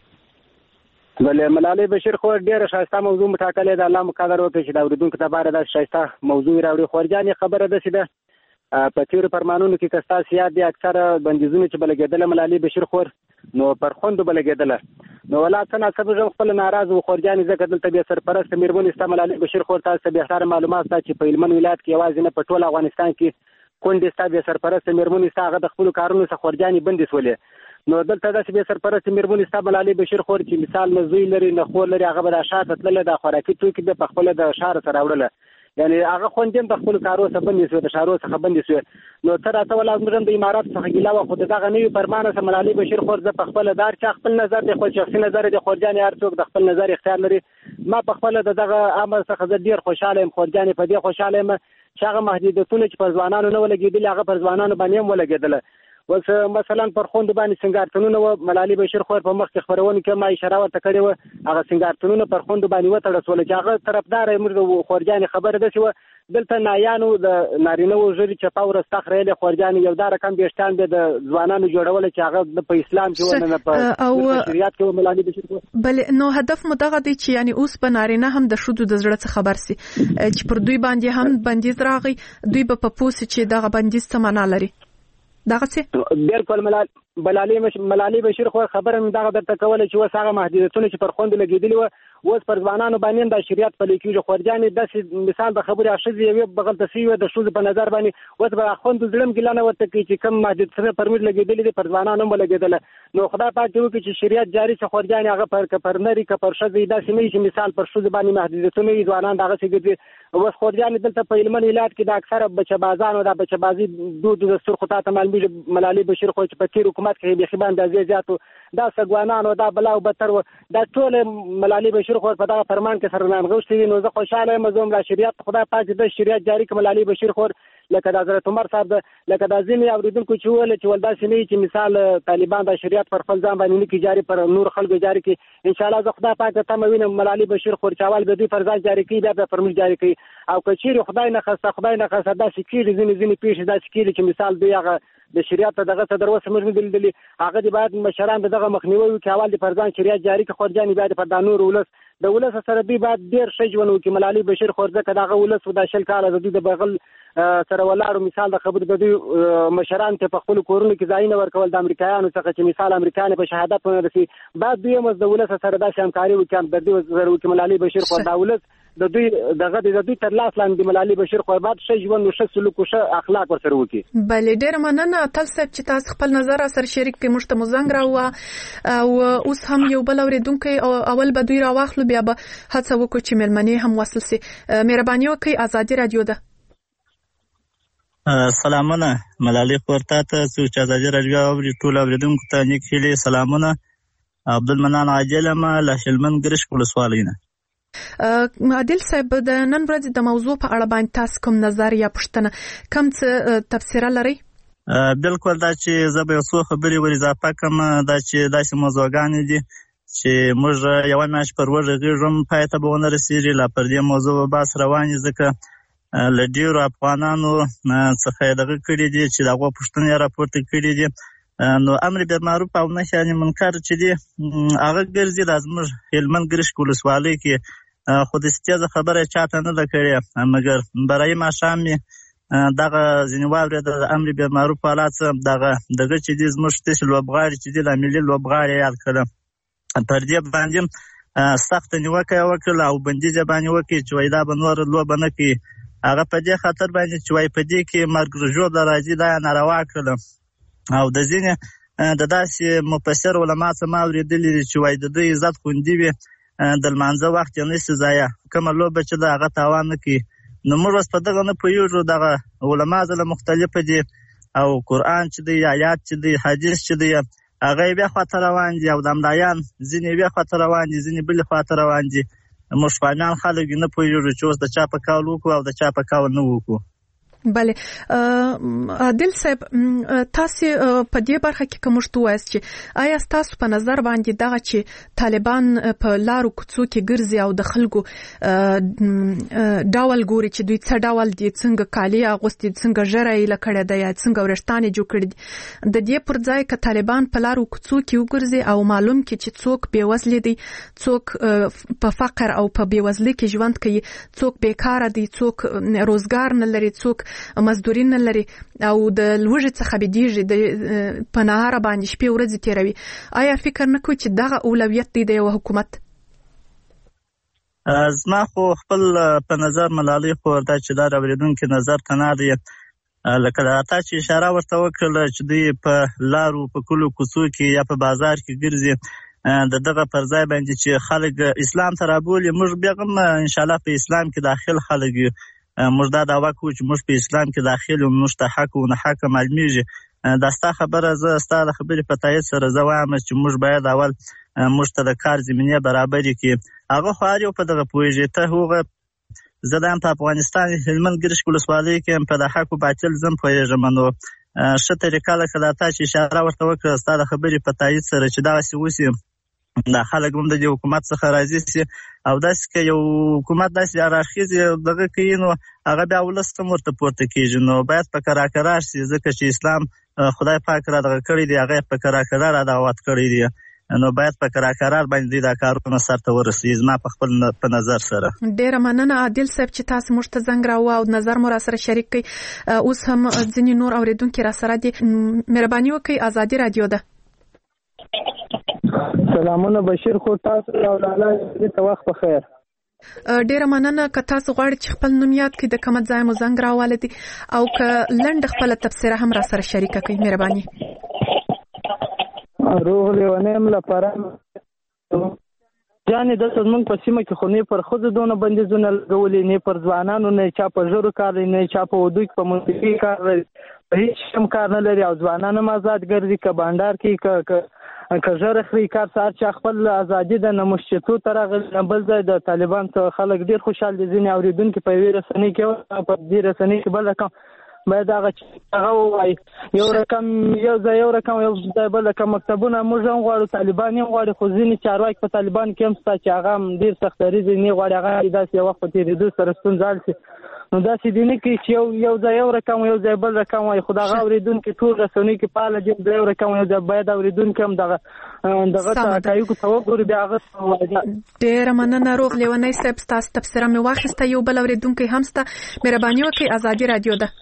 S21: بله ملالۍ بشیر خو ډیره شایسته موضوع مټاکلې ده. الله مقدر وکړي چې د اوریدونکو لپاره دا شایسته موضوع راوړي. خورجانې خبره ده چې ده په تیرو فرمانونو کې که ستاسو یاد دي اکثره بندیزونه چې بلګېدله ملالۍ بشیر خور نو پر خوندو بلګېدله نو ولا څه ناڅه زه خپل ناراض و خورجانې ځکه دلته بیا سرپرسته میرمنې ستا ملالۍ بشیر خور تاسو ته بهتره معلومات شته چې په هلمند ولایت کې یوازې نه په ټول افغانستان کې کونډې ستا بیا سرپرسته میرمنې ستا هغه د خپلو کارونو څخه خورجانې بندې شولې نو دلته داسې بیا سرپرسته میرمنې ستا ملالۍ بشیر خور چې مثال نه زوی لري نه خور لري هغه به د شاته تلله د خوراکي توکي بیا په خپله د ښار سره راوړله یعنی هغه خوندې هم د خپلو کارو څخه بندې شوې د ښارو څخه بندې شوې نو ته راته ولا زموږ هم د اماراتو څخه ګیله وه خو د دغه نوي فرمانه څخه ملالۍ بشیر خور زه په خپله دا چا خپل نظر دی خپل شخصي نظر دی خورجانې هر څوک د خپل نظر اختیار لري ما په خپله د دغه امر څخه زه ډېر خوشحاله یم خورجانې په دې خوشحاله یم چې هغه محدودیتونه چې پر ځوانانو نه ولګېدلي هغه پر ځوانانو باندې هم ولګېدله اوس مثلا پر خوندو باندې سنګارتونونه وه ملالۍ بشیر خور په مخکې خپرونو کې ما اشاره ورته کړې وه هغه سنګارتونونه پر خوندو باندې وتړل شوله چې هغه طرفداره موږ د خورجانې خبره داسې وه دلته نایانو د نارینهو ژبې چپه ورسته خریلې خورجانې یو دا رقم ویشتان بیا د ځوانانو جوړوله چې هغه په اسلام کې و نه په شریعت کې و ملالۍ بشیر خور
S12: بلې نو هدف مو دغه دی چې یعنی اوس به نارینه هم د ښځو د زړه څخه خبر سي چې پر دوی باندې هم بندیز راغی دوی به په پوه سي چې دغه بندیز څه معنا لري دغه څه
S21: بالکل ملالۍ ملالۍ بشیر خور خبره مې دغه درته کوله چې اوس هغه محدودیتونه چې پر خوندو لګېدلي وه اوس پر ځوانانو باندې هم دا شریعت پلی کېږي خورجانې داسې مثال د خبرې ښځې یوې بغلته سوي وې د ښځو په نظر باندې اوس به خوندو زړه هم ګیله نه ورته کوي چې کوم محدودیتونه پر موږ لګېدلي دي پر ځوانانو هم به لګېدله نو خدای پاک دې وکړي چې شریعت جاري شي خورجانې هغه پر که پر نري که پر ښځې داسې نه وي چې مثال پر ښځو باندې محدودیتونه وي ځوانان دغسې ګرځي اوس خورجان دلته په هلمند ولایت کې د اکثره بچبازانو د بچبازي دود دستور خو ته معلومه ملالي بشیر خو چې په تیر حکومت کې به خبان د زیاتو دا سګوانانو دا بلاو بتر دا ټول ملالي بشیر خو په دا فرمان کې سره نامغوښتي نو زه خوشاله مزوم را شریعت خدای پاک د شریعت جاری کړي ملالي بشیر خو لکه د حضرت عمر صاحب لکه د ځینې اوریدونکو چې ول چې ولدا سنې چې مثال طالبان د شریعت پر خپل ځان باندې کې جاری پر نور خلکو جاری کړي ان شاء الله زه خدای پاک ته موینه ملالي بشیر خو چاوال به دې فرض جاری کړي بیا به فرمول جاری کړي او کچیر خدای نه خاصه خدای نه خاصه دا سکیری ځینې ځینې پیښې دا سکیری چې مثال دی هغه د شریعت دغه صدر وسه موږ دلیدلی هغه دی باید مشران دغه مخنیوي کوي حواله دي فرضان شریعت جاری کړي خورجانی باید پر دانور ولس د ولس سره دی باید ډیر شي ژوندو کې ملالي بشیر خورزه کداغه ولس ودا شل کال د دې بغل سره ولارو مثال د خبر د دې مشران ته په خپل کورونو کې ځای نه ورکول د امریکایانو څخه چې مثال امریکایان په شهادت ورسي بعد دوی مز د ولس سره د همکاري وکړي د دې ضرورت ملالي بشیر خو د ولس د دوی دغه د دوی تر لاس لاندې ملالي بشیر خو بعد شي ژوند او ش سلوک او ش اخلاق ورسره وکړي
S12: بلې ډیر مننه تل صاحب چې تاسو خپل نظر سره شریک کې مشته مزنګ راو او اوس هم یو بل اوریدونکو اول به دوی راوخلو بیا به هڅه وکړو چې ملمنې هم وصل سي مهرباني وکړئ ازادي رادیو ده
S3: سلامونه ملالي خورتا ته چې ازادي رادیو او ټول اوریدونکو ته نیک هیلې سلامونه عبدالمنان عاجل ما له شلمن ګرش ولسوالۍ نه
S12: عادل صاحب د نن ورځې د موضوع په اړه باندې تاسو کوم نظر یا پوښتنه کوم څه تفسیر لري
S3: بالکل دا چې زه به څو خبرې ور اضافه کوم دا چې داسې موضوعګانې دي چې موږ یو میاشت پر ورځ غږم پای ته به ونه رسیږي لا پر دې موضوع بحث روان ځکه له ډیرو افغانانو څخه دغه کړي دي چې دغه پوښتنې راپورته کړي دي نو امر بالمعروف او نهي عن المنکر چې دي هغه ګرځي د زموږ هلمند ګرشک ولسوالۍ کې خو د ستیزه خبره چاته نه ده کړې مګر برای ماښام مې دغه ځینې واورېده د امر بالمعروف والا څه دغه دغه چې دي زموږ داسې لوبغاړي چې دي د ملي لوبغاړي یاد کړه پر دې باندې سخته نیوکه یې وکړله او بندیز یې باندې وکړي چې وایي دا به نوره لوبه نه کوي هغه په دې خاطر باندې چې وایي په دې کې مرګ ژوبله راځي دا یې ناروا کړله او د ځینې د داسې مفسر علما څه ما اورېدلي دي چې وایي د دوی عزت خوندي وي د لمانځه وخت یې نشي ضایع کومه لوبه چې ده هغه تاوان نه کوي نو موږ اوس په دغه نه پوهېږو دغه علما ځله مختلفه دي او قرآن چې دی آیات چې دی حدیث چې دی هغه یې بیا خواته روان دي او د امرایان ځینې یې بیا خواته روان دي ځینې بلې خواته روان دي موږ شپانیان خلک نه پوهېږو چې اوس د چا په قول وکړو او د چا په قول نه وکړو
S12: بله عادل صاحب تاسو په دې برخه کې کوم څه وایي چې آیا تاسو په نظر باندې دغه چې طالبان په لارو کوڅو کې ګرځي او د خلکو ډاول ګوري چې دوی څه ډاول دي څنګه کالی اغوستي څنګه ژړای لکړه د یا څنګه ورشتانه جوړ کړي د دې پر ځای ک طالبان په لارو کوڅو کې وګرځي او معلوم کې چې څوک بیوزل دي څوک په فقر او په بیوزلۍ کې ژوند کوي څوک بیکاره دي څوک روزګار نه لري څوک مزدوري نه لري او د لوږې څخه بيدیږي د پناهار باندې شپې ورځې تیروي آیا فکر نه کوي چې دغه اولویت دی د یو حکومت
S3: زما خو خپل په نظر ملالي خو دا چې دا اوریدونکو نظر ته نه دی لکه دا تا چې اشاره ورته وکړه چې دوی په لارو په کلو کوڅو کې یا په بازار کې ګرځي د دغه پر ځای باندې چې خلک اسلام ته رابولي موږ بیا هم ان شاء الله په اسلام کې داخل خلک موږ دا دعوا کوو چې موږ په اسلام کې داخل یو موږ ته حق او نه حق معلومیږي دا ستا خبره زه ستا د خبرې په تایید سره زه وایم چې موږ باید اول موږ ته د کار زمینه برابرې کړي هغه خو هر یو په دغه پوهېږي ته هغه زه دا هم په افغانستان هلمند ګرشک ولسوالۍ کې هم په د حق او باطل زه هم پوهېږم نو ښه طریقه لکه دا تا چې اشاره ورته وکړه ستا د خبرې په تایید سره چې دغسې وشي دا خلک هم د دې حکومت څخه راضي سي او داسې که یو حکومت داسې هراخیزې دغه کوي نو هغه بیا ولس هم ورته پورته کېږي نو باید په کرار کرار شي ځکه چې اسلام خدای پاک را دغه کړی دی هغه په کرار کرار دعوت کړی دی نو باید په کرار کرار باندې دا کارونه سرته ورسي زما په خپل په نظر سره
S12: ډیره مننه عادل صاحب چې تاسو موږ ته زنګ راو او نظر مو را سره شریک کړئ اوس هم ځینې نور اوریدونکو را سره دي مهرباني وکړئ ازادي رادیو ده
S16: سلامونه بشیر خو تاسو او لاله دې وخت په خیر
S12: ډیره مننه که تاسو غواړئ چې خپل نوم یاد کړئ د کوم ځای مو زنګ راواله دي او که لنډ خپل تفسیر هم را سره شریک کړئ مهرباني
S16: روح لیونیم لپاره ځانې دلته زموږ په سیمه کې خو نه پر ښځو دونه بندیزونه لګولي نه پر ځوانانو نه چا په ژورو کار نه چا په ودو کې په موسیقي کار په هیڅ هم کار نه لري او ځوانان هم آزاد ګرځي که بانډار کې که که ژر خري کار سهار چا خپل ازادي د نمشتو تر غل بل ځای د طالبان څخه خلک ډیر خوشاله دي ځینې اوریدونکو په ویره سنې کې په دې رسنۍ کې بل رقم باید هغه هغه وایي یو رقم یو ځای یو رقم یو ځای بل رقم مکتبونه موږ هم غواړو طالبان هم غواړي خو ځینې چارواکي په طالبان کې هم شته چې هغه هم ډېر سختدریځ نه غواړي هغه داسې یو وخت په تېرېدو سره ستونزه حل شي نو داسې دي نه کوي چې یو یو ځای یو رقم یو ځای بل رقم وایي خو د هغه اورېدونکي ټول رسنۍ کې فعاله دي د یو رقم یو ځای باید اورېدونکي هم دغه دغه حقایقو ته وګوري بیا هغه
S12: ډېره مننه روغ لیونی صاحب ستاسو تبصره مې واخیسته یو بل اورېدونکی هم شته مهرباني وکړئ ازادي راډیو ده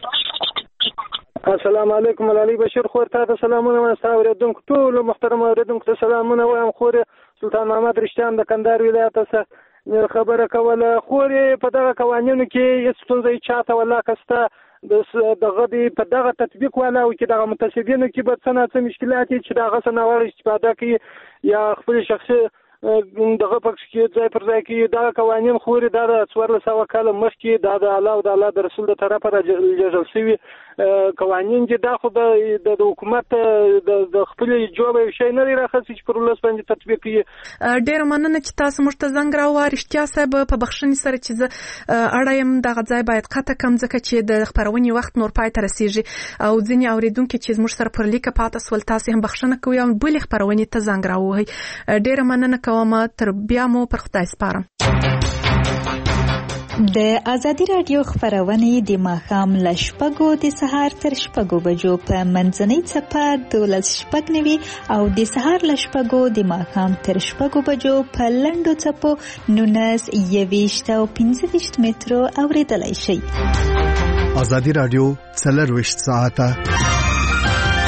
S20: السلام علیکم ملالۍ بشیر خور ته د سلامونه ونستا اوریدونکو ټول محترم اوریدونکو ته سلامونه وایم خور سلطان محمد رشتیان د کندهار ولایت څخه خبره کوله خور په دغه قوانینو کې هیڅ ستونزه چاته ولا کسته دغه دی په دغه تطبیق ولا او کې دغه متشددینو کې به څه نه څه مشکلات چې دغه سنوار استفاده کوي یا خپل شخصي دغه پکې کې ځای پر ځای کې دا قوانین خوري دا د څوارلس سوه کاله مخکې دا د الله او د الله د رسول د طرفه رالیږل شوي قوانین دي دا خو د حکومت د خپل جواب یو شی نه دی راخسي چې پر ولس باندې تطبیق کړي.
S12: ډېره مننه چې تاسو موږ ته زنګ راووه رښتیا صاحب په بخښنې سره چې زه اړه یم دغه ځای باید قطع کړم ځکه چې د خپرونې وخت نور پای ته رسیږي او ځینې اورېدونکي چې زموږ سره پر لیکه پاته سول تاسې هم بخښنه کوئ او بلې خپرونې ته زنګ راووهئ. ډېره مننه کوم تر بیا مو پر خدای سپارم.
S4: د ازادي راډیو خبرونه د ماښام له شپږو د سهار تر شپږو بجو په منځنۍ څپه دولس شپږ نوي او د سهار له شپږو د ماښام تر شپږو بجو په لنډو څپو نولس یویشت او پنځه ویشت مترو اوریدلای شئ.
S22: ازادي راډیو څلرویشت ساعته